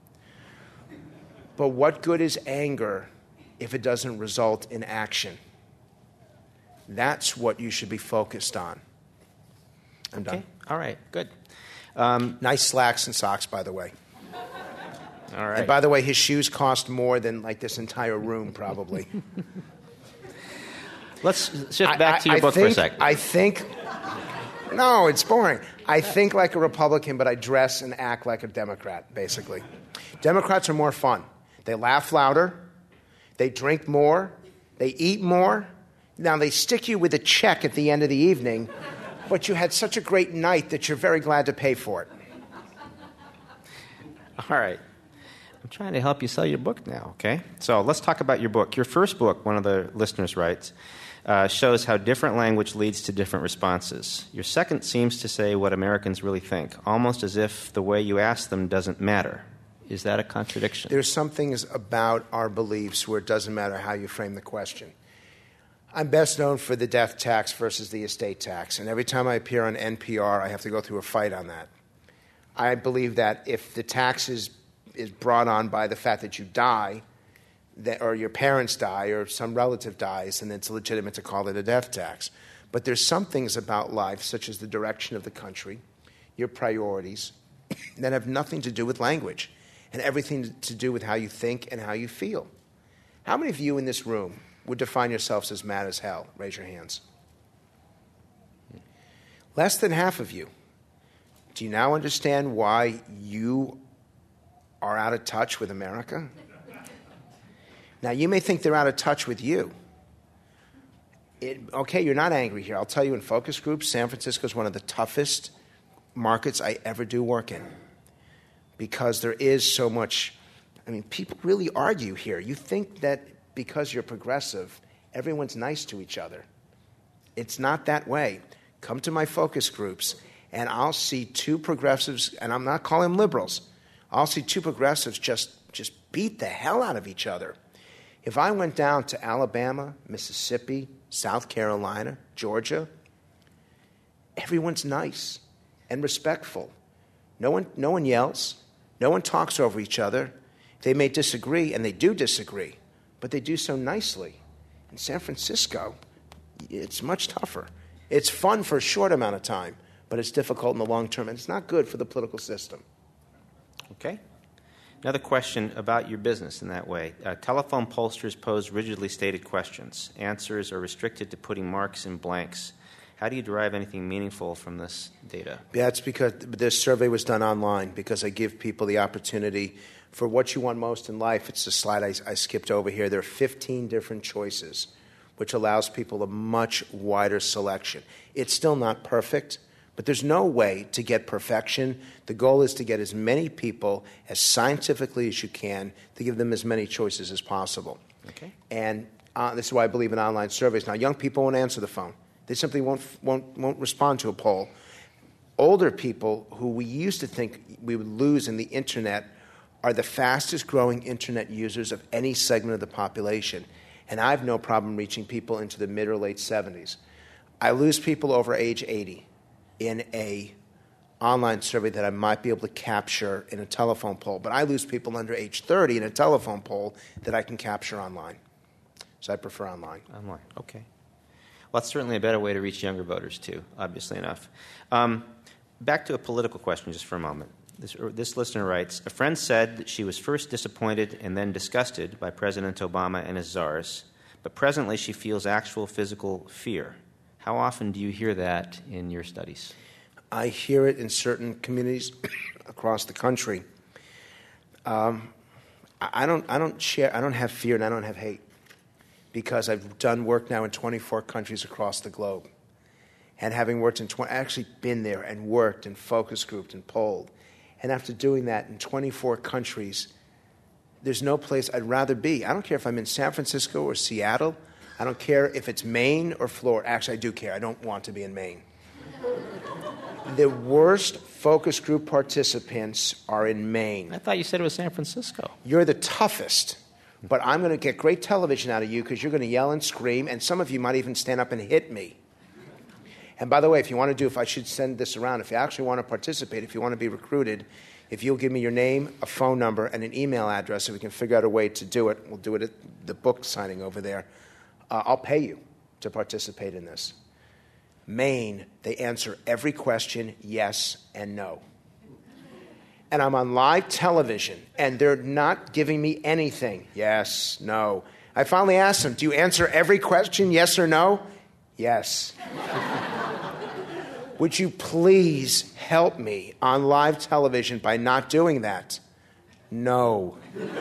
But what good is anger if it doesn't result in action? That's what you should be focused on. I'm done. Okay. All right. Good. Nice slacks and socks, by the way. All right. And by the way, his shoes cost more than like this entire room, probably. Let's shift back to your book for a second. No, it's boring. I think like a Republican, but I dress and act like a Democrat, basically. Democrats are more fun. They laugh louder. They drink more. They eat more. Now, they stick you with a check at the end of the evening, but you had such a great night that you're very glad to pay for it. All right. I'm trying to help you sell your book now, okay? So let's talk about your book. Your first book, one of the listeners writes, shows how different language leads to different responses. Your second seems to say what Americans really think, almost as if the way you ask them doesn't matter. Is that a contradiction? There's some things about our beliefs where it doesn't matter how you frame the question. I'm best known for the death tax versus the estate tax, and every time I appear on NPR, I have to go through a fight on that. I believe that if the tax is brought on by the fact that you die, or your parents die, or some relative dies, and it's legitimate to call it a death tax. But there's some things about life, such as the direction of the country, your priorities, that have nothing to do with language, and everything to do with how you think and how you feel. How many of you in this room would define yourselves as mad as hell? Raise your hands. Less than half of you. Do you now understand why you are out of touch with America? Now, you may think they're out of touch with you. Okay, you're not angry here. I'll tell you, in focus groups, San Francisco is one of the toughest markets I ever do work in, because there is so much. I mean, people really argue here. You think that because you're progressive, everyone's nice to each other. It's not that way. Come to my focus groups, and I'll see two progressives, and I'm not calling them liberals. I'll see two progressives just beat the hell out of each other. If I went down to Alabama, Mississippi, South Carolina, Georgia, everyone's nice and respectful. No one yells. No one talks over each other. They may disagree, and they do disagree, but they do so nicely. In San Francisco, it's much tougher. It's fun for a short amount of time, but it's difficult in the long term, and it's not good for the political system. Okay. Another question about your business in that way. Telephone pollsters pose rigidly stated questions. Answers are restricted to putting marks in blanks. How do you derive anything meaningful from this data? Yeah, it's because this survey was done online, because I give people the opportunity for what you want most in life. It's the slide I skipped over here. There are 15 different choices, which allows people a much wider selection. It's still not perfect, but there's no way to get perfection. The goal is to get as many people as scientifically as you can, to give them as many choices as possible. Okay. And this is why I believe in online surveys. Now, young people won't answer the phone. They simply won't respond to a poll. Older people, who we used to think we would lose in the internet, are the fastest growing internet users of any segment of the population. And I have no problem reaching people into the mid or late 70s. I lose people over age 80 in a online survey that I might be able to capture in a telephone poll. But I lose people under age 30 in a telephone poll that I can capture online. So I prefer online. Online, okay. Well, that's certainly a better way to reach younger voters, too, obviously enough. Back to a political question just for a moment. This listener writes, a friend said that she was first disappointed and then disgusted by President Obama and his czars, but presently she feels actual physical fear. How often do you hear that in your studies? I hear it in certain communities across the country. I don't have fear and I don't have hate, because I've done work now in 24 countries across the globe. And having worked in actually been there and worked and focus grouped and polled. And after doing that in 24 countries, there's no place I'd rather be. I don't care if I'm in San Francisco or Seattle. I don't care if it's Maine or Florida. Actually, I do care. I don't want to be in Maine. The worst focus group participants are in Maine. I thought you said it was San Francisco. You're the toughest. But I'm going to get great television out of you, because you're going to yell and scream, and some of you might even stand up and hit me. And by the way, if you want to if I should send this around, if you actually want to participate, if you want to be recruited, if you'll give me your name, a phone number, and an email address so we can figure out a way to do it, we'll do it at the book signing over there, I'll pay you to participate in this. Maine, they answer every question yes and no. And I'm on live television, and they're not giving me anything. Yes, no. I finally asked them, do you answer every question yes or no? Yes. Would you please help me on live television by not doing that? No.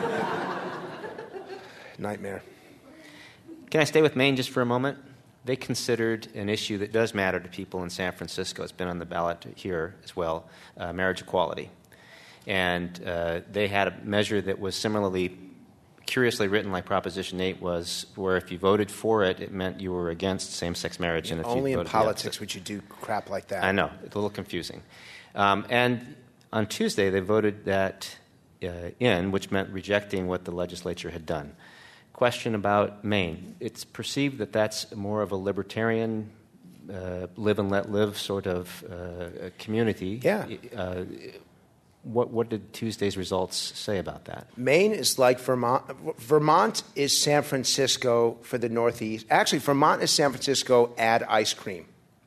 Nightmare. Can I stay with Maine just for a moment? They considered an issue that does matter to people in San Francisco. It's been on the ballot here as well, marriage equality. And they had a measure that was similarly curiously written like Proposition 8 was, where if you voted for it, it meant you were against same-sex marriage. And if only you in politics would you do crap like that. I know. It's a little confusing. And on Tuesday, they voted that in, which meant rejecting what the legislature had done. Question about Maine. It's perceived that that's more of a libertarian, live and let live sort of community. Yeah. What did Tuesday's results say about that? Maine is like Vermont. Vermont is San Francisco for the Northeast. Actually, Vermont is San Francisco, add ice cream.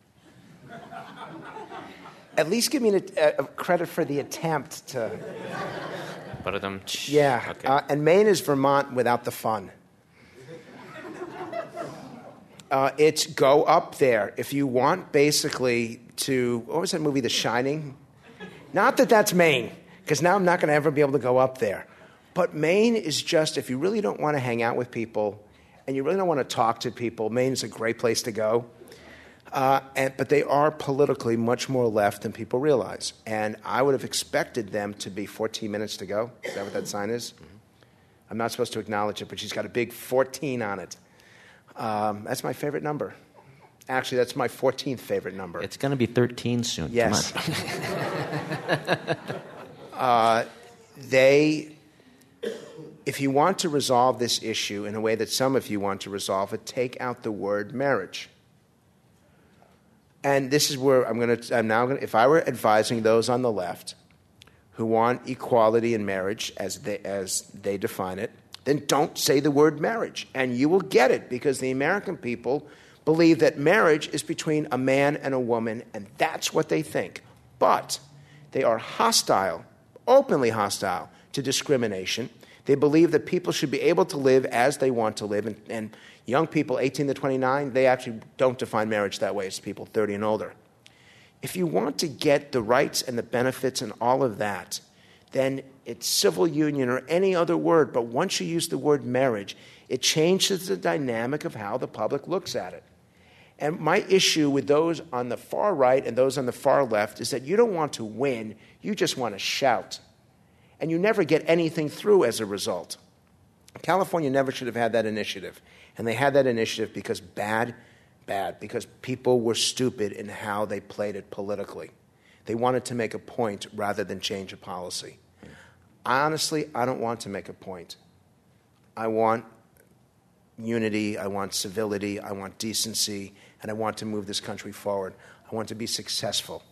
At least give me a credit for the attempt to... Yeah. Okay. And Maine is Vermont without the fun. It's go up there. If you want basically to... What was that movie, The Shining? Not that that's Maine, because now I'm not going to ever be able to go up there. But Maine is just, if you really don't want to hang out with people and you really don't want to talk to people, Maine is a great place to go. But they are politically much more left than people realize. And I would have expected them to be 14 minutes to go. Is that what that sign is? Mm-hmm. I'm not supposed to acknowledge it, but she's got a big 14 on it. That's my favorite number. Actually, that's my 14th favorite number. It's going to be 13 soon. Yes. Come on. If you want to resolve this issue in a way that some of you want to resolve it, take out the word marriage. And this is where if I were advising those on the left who want equality in marriage as they define it, then don't say the word marriage. And you will get it, because the American people believe that marriage is between a man and a woman, and that's what they think. But they are hostile, openly hostile, to discrimination. They believe that people should be able to live as they want to live, and young people, 18 to 29, they actually don't define marriage that way. It's people 30 and older. If you want to get the rights and the benefits and all of that, then it's civil union or any other word. But once you use the word marriage, it changes the dynamic of how the public looks at it. And my issue with those on the far right and those on the far left is that you don't want to win, you just want to shout. And you never get anything through as a result. California never should have had that initiative. And they had that initiative because because people were stupid in how they played it politically. They wanted to make a point rather than change a policy. Honestly, I don't want to make a point. I want unity, I want civility, I want decency, and I want to move this country forward. I want to be successful.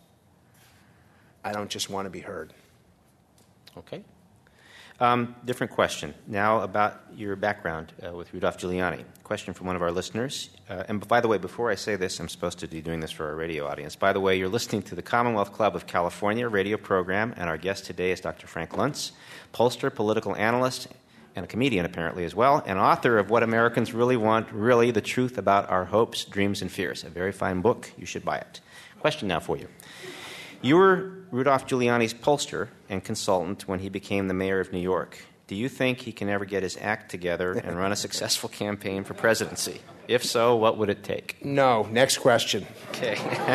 I don't just want to be heard. Okay. Different question. Now about your background with Rudolph Giuliani. Question from one of our listeners. And by the way, before I say this, I'm supposed to be doing this for our radio audience. By the way, you're listening to the Commonwealth Club of California radio program, and our guest today is Dr. Frank Luntz, pollster, political analyst, and a comedian apparently as well, and author of What Americans Really Want, Really the Truth About Our Hopes, Dreams, and Fears. A very fine book. You should buy it. Question now for you. You were Rudolph Giuliani's pollster and consultant when he became the mayor of New York. Do you think he can ever get his act together and run a successful campaign for presidency? If so, what would it take? No. Next question. Okay.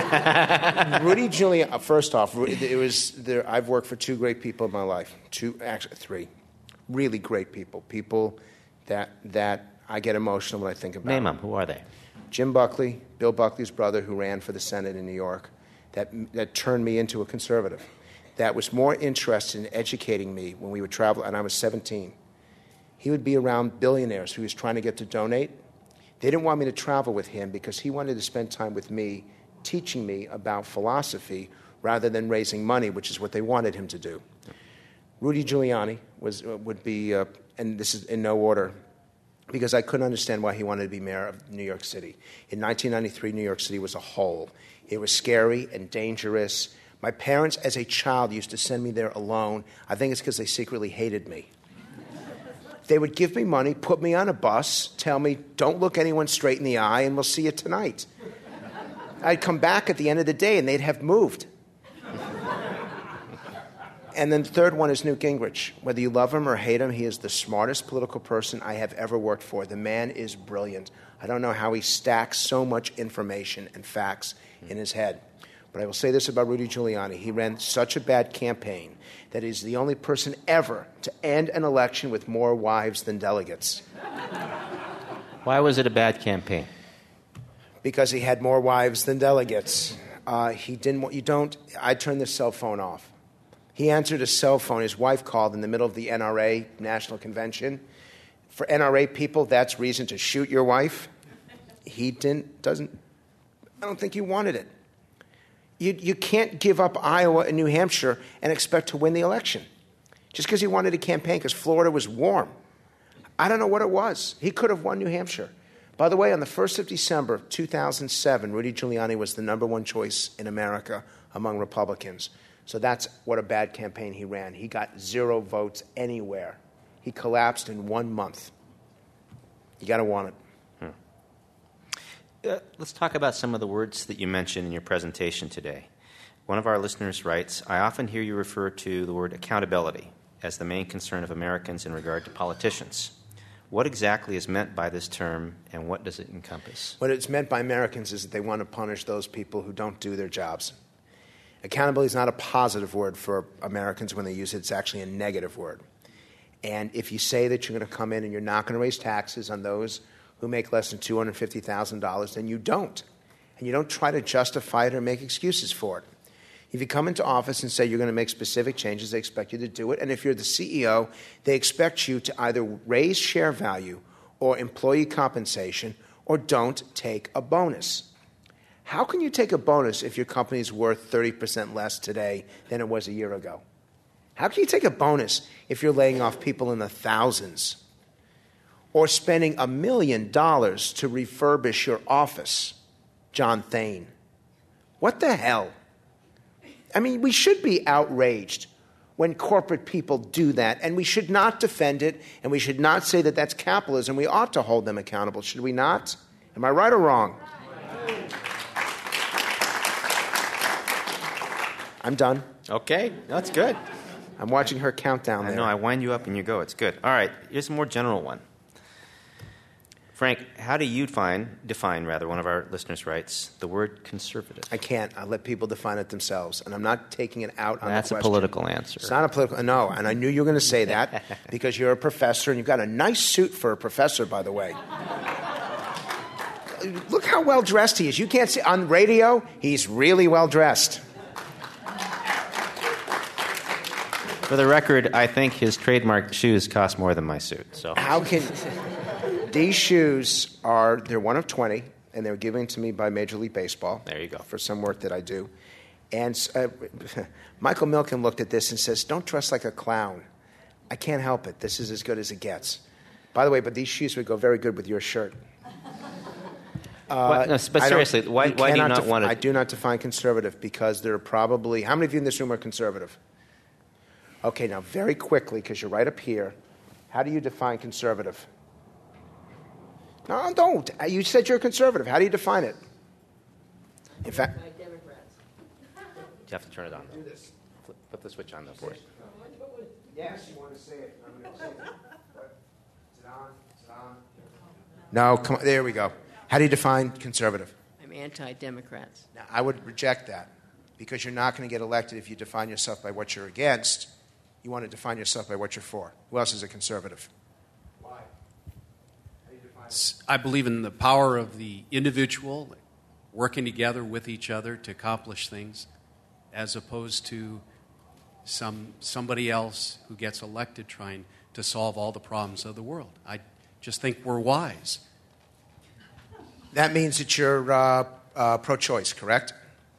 Rudy Giuliani, first off, I've worked for two great people in my life. Three. Really great people. People that I get emotional when I think about. Name them. Who are they? Jim Buckley, Bill Buckley's brother, who ran for the Senate in New York. That turned me into a conservative, that was more interested in educating me when we would travel, and I was 17. He would be around billionaires who he was trying to get to donate. They didn't want me to travel with him because he wanted to spend time with me teaching me about philosophy rather than raising money, which is what they wanted him to do. Rudy Giuliani would be, and this is in no order, because I couldn't understand why he wanted to be mayor of New York City. In 1993, New York City was a hole. It was scary and dangerous. My parents, as a child, used to send me there alone. I think it's because they secretly hated me. They would give me money, put me on a bus, tell me, don't look anyone straight in the eye, and we'll see you tonight. I'd come back at the end of the day, and they'd have moved. And then the third one is Newt Gingrich. Whether you love him or hate him, he is the smartest political person I have ever worked for. The man is brilliant. I don't know how he stacks so much information and facts in his head. But I will say this about Rudy Giuliani. He ran such a bad campaign that he's the only person ever to end an election with more wives than delegates. Why was it a bad campaign? Because he had more wives than delegates. He didn't want, you don't, I turned the cell phone off. He answered his cell phone. His wife called in the middle of the NRA National Convention. For NRA people, that's reason to shoot your wife. He I don't think he wanted it. You can't give up Iowa and New Hampshire and expect to win the election. Just because he wanted a campaign because Florida was warm. I don't know what it was. He could have won New Hampshire. By the way, on the 1st of December 2007, Rudy Giuliani was the number one choice in America among Republicans. So that's what a bad campaign he ran. He got 0 votes anywhere. He collapsed in 1 month. You got to want it. Let's talk about some of the words that you mentioned in your presentation today. One of our listeners writes, I often hear you refer to the word accountability as the main concern of Americans in regard to politicians. What exactly is meant by this term, and what does it encompass? What it's meant by Americans is that they want to punish those people who don't do their jobs. Accountability is not a positive word for Americans when they use it. It's actually a negative word. And if you say that you're going to come in and you're not going to raise taxes on those who make less than $250,000, then you don't. And you don't try to justify it or make excuses for it. If you come into office and say you're going to make specific changes, they expect you to do it. And if you're the CEO, they expect you to either raise share value or employee compensation or don't take a bonus. How can you take a bonus if your company is worth 30% less today than it was a year ago? How can you take a bonus if you're laying off people in the thousands? Or spending $1 million to refurbish your office, John Thane? What the hell? I mean, we should be outraged when corporate people do that, and we should not defend it, and we should not say that that's capitalism. We ought to hold them accountable, should we not? Am I right or wrong? I'm done. Okay, that's good. I'm watching her count down there. I know, I wind you up and you go. It's good. All right, here's a more general one. Frank, how do you define, one of our listeners writes, the word conservative? I can't. I'll let people define it themselves. And I'm not taking it out on That's the question. That's a political answer. It's not a political, no. And I knew you were going to say that because you're a professor, and you've got a nice suit for a professor, by the way. Look how well dressed he is. You can't see on radio, he's really well dressed. For the record, I think his trademark shoes cost more than my suit. So how can these shoes they're one of 20, and they were given to me by Major League Baseball. There you go. For some work that I do. And Michael Milken looked at this and says, "Don't dress like a clown." I can't help it. This is as good as it gets. By the way, but these shoes would go very good with your shirt. But seriously, why do you not want to? I do not define conservative because there are probably... How many of you in this room are conservative? Okay, now very quickly, because you're right up here, how do you define conservative? No, don't. You said you're a conservative. How do you define it? In fact... You have to turn it on, though. Do this. Flip the switch on, though, for us. Yes, you want to say it. I'm going to say it. Is it on? Is it on? No, come on. There we go. How do you define conservative? I'm anti-Democrats. Now, I would reject that because you're not going to get elected if you define yourself by what you're against. You want to define yourself by what you're for. Who else is a conservative? Why? How do you define it? I believe in the power of the individual working together with each other to accomplish things, as opposed to somebody else who gets elected trying to solve all the problems of the world. I just think we're wise. That means that you're pro-choice, correct?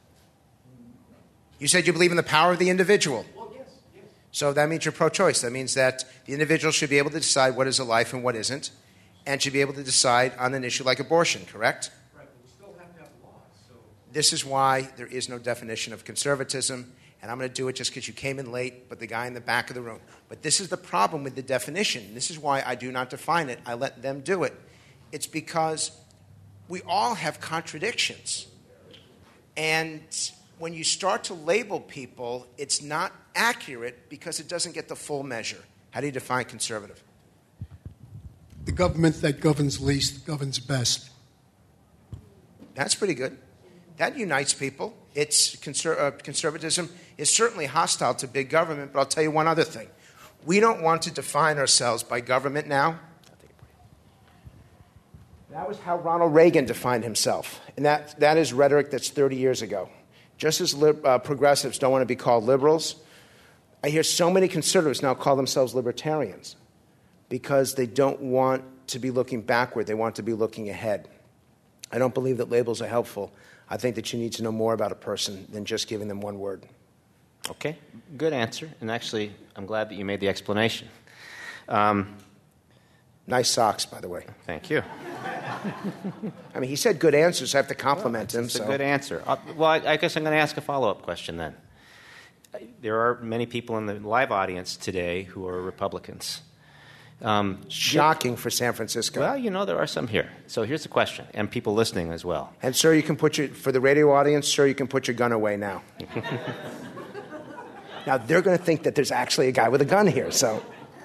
You said you believe in the power of the individual. Well, yes. So that means you're pro-choice. That means that the individual should be able to decide what is a life and what isn't, and should be able to decide on an issue like abortion, correct? Right, but we still have to have laws. So This is why there is no definition of conservatism, and I'm going to do it just because you came in late, but the guy in the back of the room. But this is the problem with the definition. This is why I do not define it. I let them do it. It's because we all have contradictions. And when you start to label people, it's not accurate because it doesn't get the full measure. How do you define conservative? The government that governs least governs best. That's pretty good. That unites people. It's conservatism is certainly hostile to big government, but I'll tell you one other thing. We don't want to define ourselves by government now. That was how Ronald Reagan defined himself, and that is rhetoric that's 30 years ago. Just as progressives don't want to be called liberals, I hear so many conservatives now call themselves libertarians because they don't want to be looking backward. They want to be looking ahead. I don't believe that labels are helpful. I think that you need to know more about a person than just giving them one word. Okay, good answer. And actually, I'm glad that you made the explanation. Nice socks, by the way. Thank you. I mean, he said good answers. I have to compliment him. It's a good answer. Well, I guess I'm going to ask a follow-up question then. There are many people in the live audience today who are Republicans. Shocking for San Francisco. Well, there are some here. So here's the question, and people listening as well. And, sir, you can for the radio audience, sir, you can put your gun away now. Now, they're going to think that there's actually a guy with a gun here, so.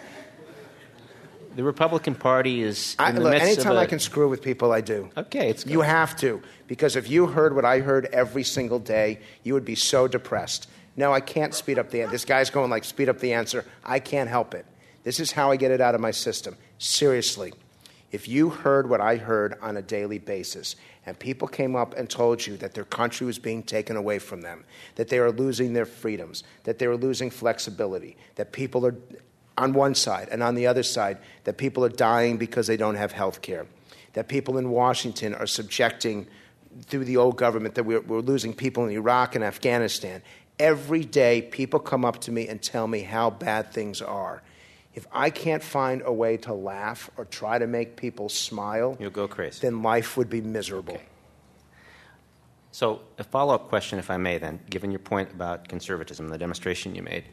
The Republican Party is in the midst anytime of I can screw with people, I do. Okay, it's good. You have to, because if you heard what I heard every single day, you would be so depressed. No, I can't speed up the answer. This guy's going like, speed up the answer. I can't help it. This is how I get it out of my system. Seriously, if you heard what I heard on a daily basis, and people came up and told you that their country was being taken away from them, that they are losing their freedoms, that they are losing flexibility, that people are on one side, and on the other side, that people are dying because they don't have health care, that people in Washington are subjecting, through the old government, that we're losing people in Iraq and Afghanistan. Every day, people come up to me and tell me how bad things are. If I can't find a way to laugh or try to make people smile, you'll go crazy. Then life would be miserable. Okay. So a follow-up question, if I may then, given your point about conservatism, the demonstration you made.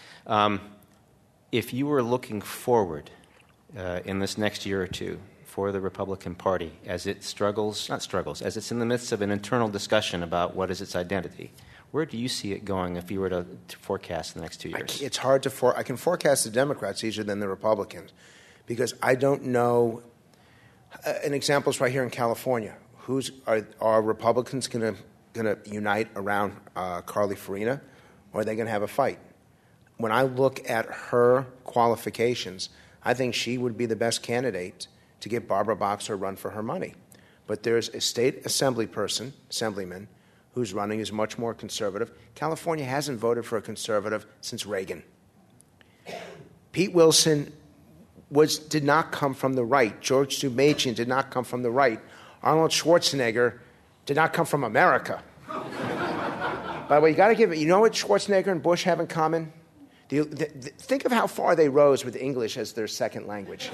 If you were looking forward in this next year or two for the Republican Party as it as it's in the midst of an internal discussion about what is its identity, where do you see it going if you were to forecast the next 2 years? It's hard to I can forecast the Democrats easier than the Republicans because I don't know. An example is right here in California. Are Republicans going to unite around Carly Fiorina, or are they going to have a fight? When I look at her qualifications, I think she would be the best candidate to give Barbara Boxer a run for her money. But there's a state assemblyman, who's running is much more conservative. California hasn't voted for a conservative since Reagan. Pete Wilson did not come from the right. George Sumachian did not come from the right. Arnold Schwarzenegger did not come from America. By the way, you got to give it. You know what Schwarzenegger and Bush have in common? Think of how far they rose with English as their second language.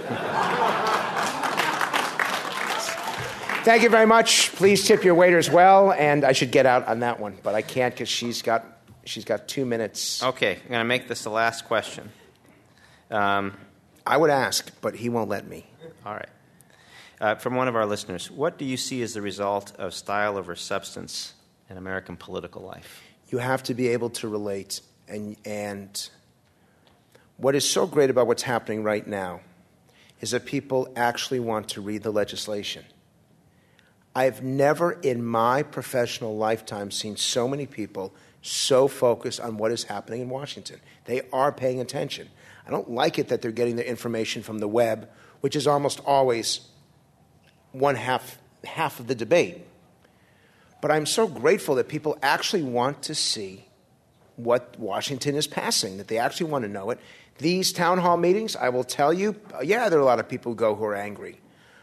Thank you very much. Please tip your waiters well, and I should get out on that one, but I can't because she's got 2 minutes. Okay, I'm going to make this the last question. I would ask, but he won't let me. All right. From one of our listeners, what do you see as the result of style over substance in American political life? You have to be able to relate, and what is so great about what's happening right now is that people actually want to read the legislation. I've never in my professional lifetime seen so many people so focused on what is happening in Washington. They are paying attention. I don't like it that they're getting their information from the web, which is almost always half of the debate. But I'm so grateful that people actually want to see what Washington is passing, that they actually want to know it. These town hall meetings, I will tell you, there are a lot of people who go who are angry.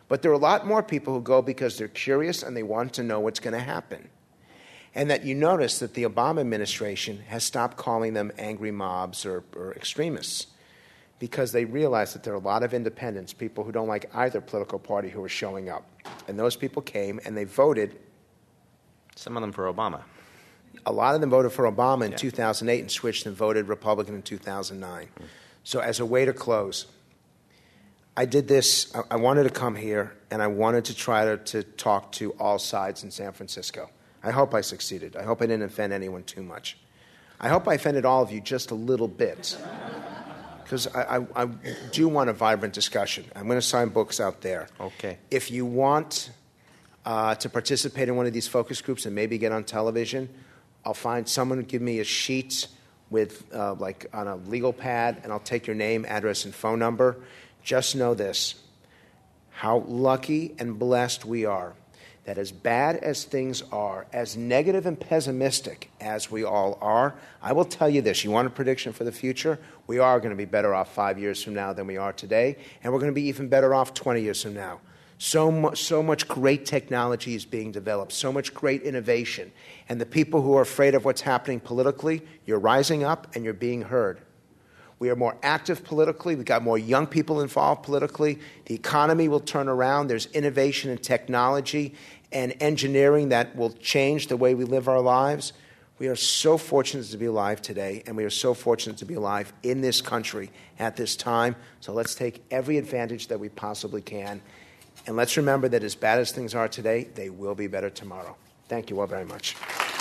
But there are a lot more people who go because they're curious and they want to know what's going to happen. And that you notice that the Obama administration has stopped calling them angry mobs or extremists because they realize that there are a lot of independents, people who don't like either political party, who are showing up. And those people came and they voted. Some of them for Obama. A lot of them voted for Obama in 2008 and switched and voted Republican in 2009. So as a way to close, I did this. I wanted to come here, and I wanted to try to talk to all sides in San Francisco. I hope I succeeded. I hope I didn't offend anyone too much. I hope I offended all of you just a little bit, because I do want a vibrant discussion. I'm going to sign books out there. Okay. If you want to participate in one of these focus groups and maybe get on television, I'll find someone give me a sheet with like on a legal pad, and I'll take your name, address, and phone number. Just know this, how lucky and blessed we are that as bad as things are, as negative and pessimistic as we all are, I will tell you this. You want a prediction for the future? We are going to be better off 5 years from now than we are today, and we're going to be even better off 20 years from now. So much great technology is being developed, so much great innovation. And the people who are afraid of what's happening politically, you're rising up and you're being heard. We are more active politically. We've got more young people involved politically. The economy will turn around. There's innovation in technology and engineering that will change the way we live our lives. We are so fortunate to be alive today, and we are so fortunate to be alive in this country at this time. So let's take every advantage that we possibly can. And let's remember that as bad as things are today, they will be better tomorrow. Thank you all very much.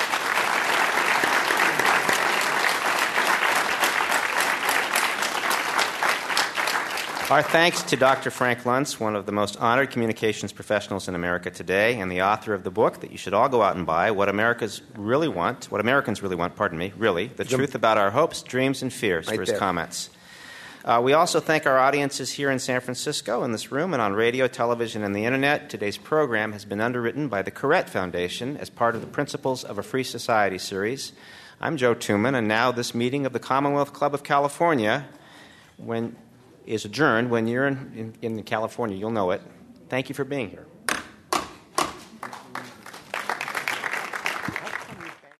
Our thanks to Dr. Frank Luntz, one of the most honored communications professionals in America today, and the author of the book that you should all go out and buy, What Americans Really Want, the truth about our hopes, dreams, and fears, for his comments. We also thank our audiences here in San Francisco, in this room, and on radio, television, and the Internet. Today's program has been underwritten by the Corrett Foundation as part of the Principles of a Free Society series. I'm Joe Tuman, and now this meeting of the Commonwealth Club of California is adjourned. When you're in California, you'll know it. Thank you for being here.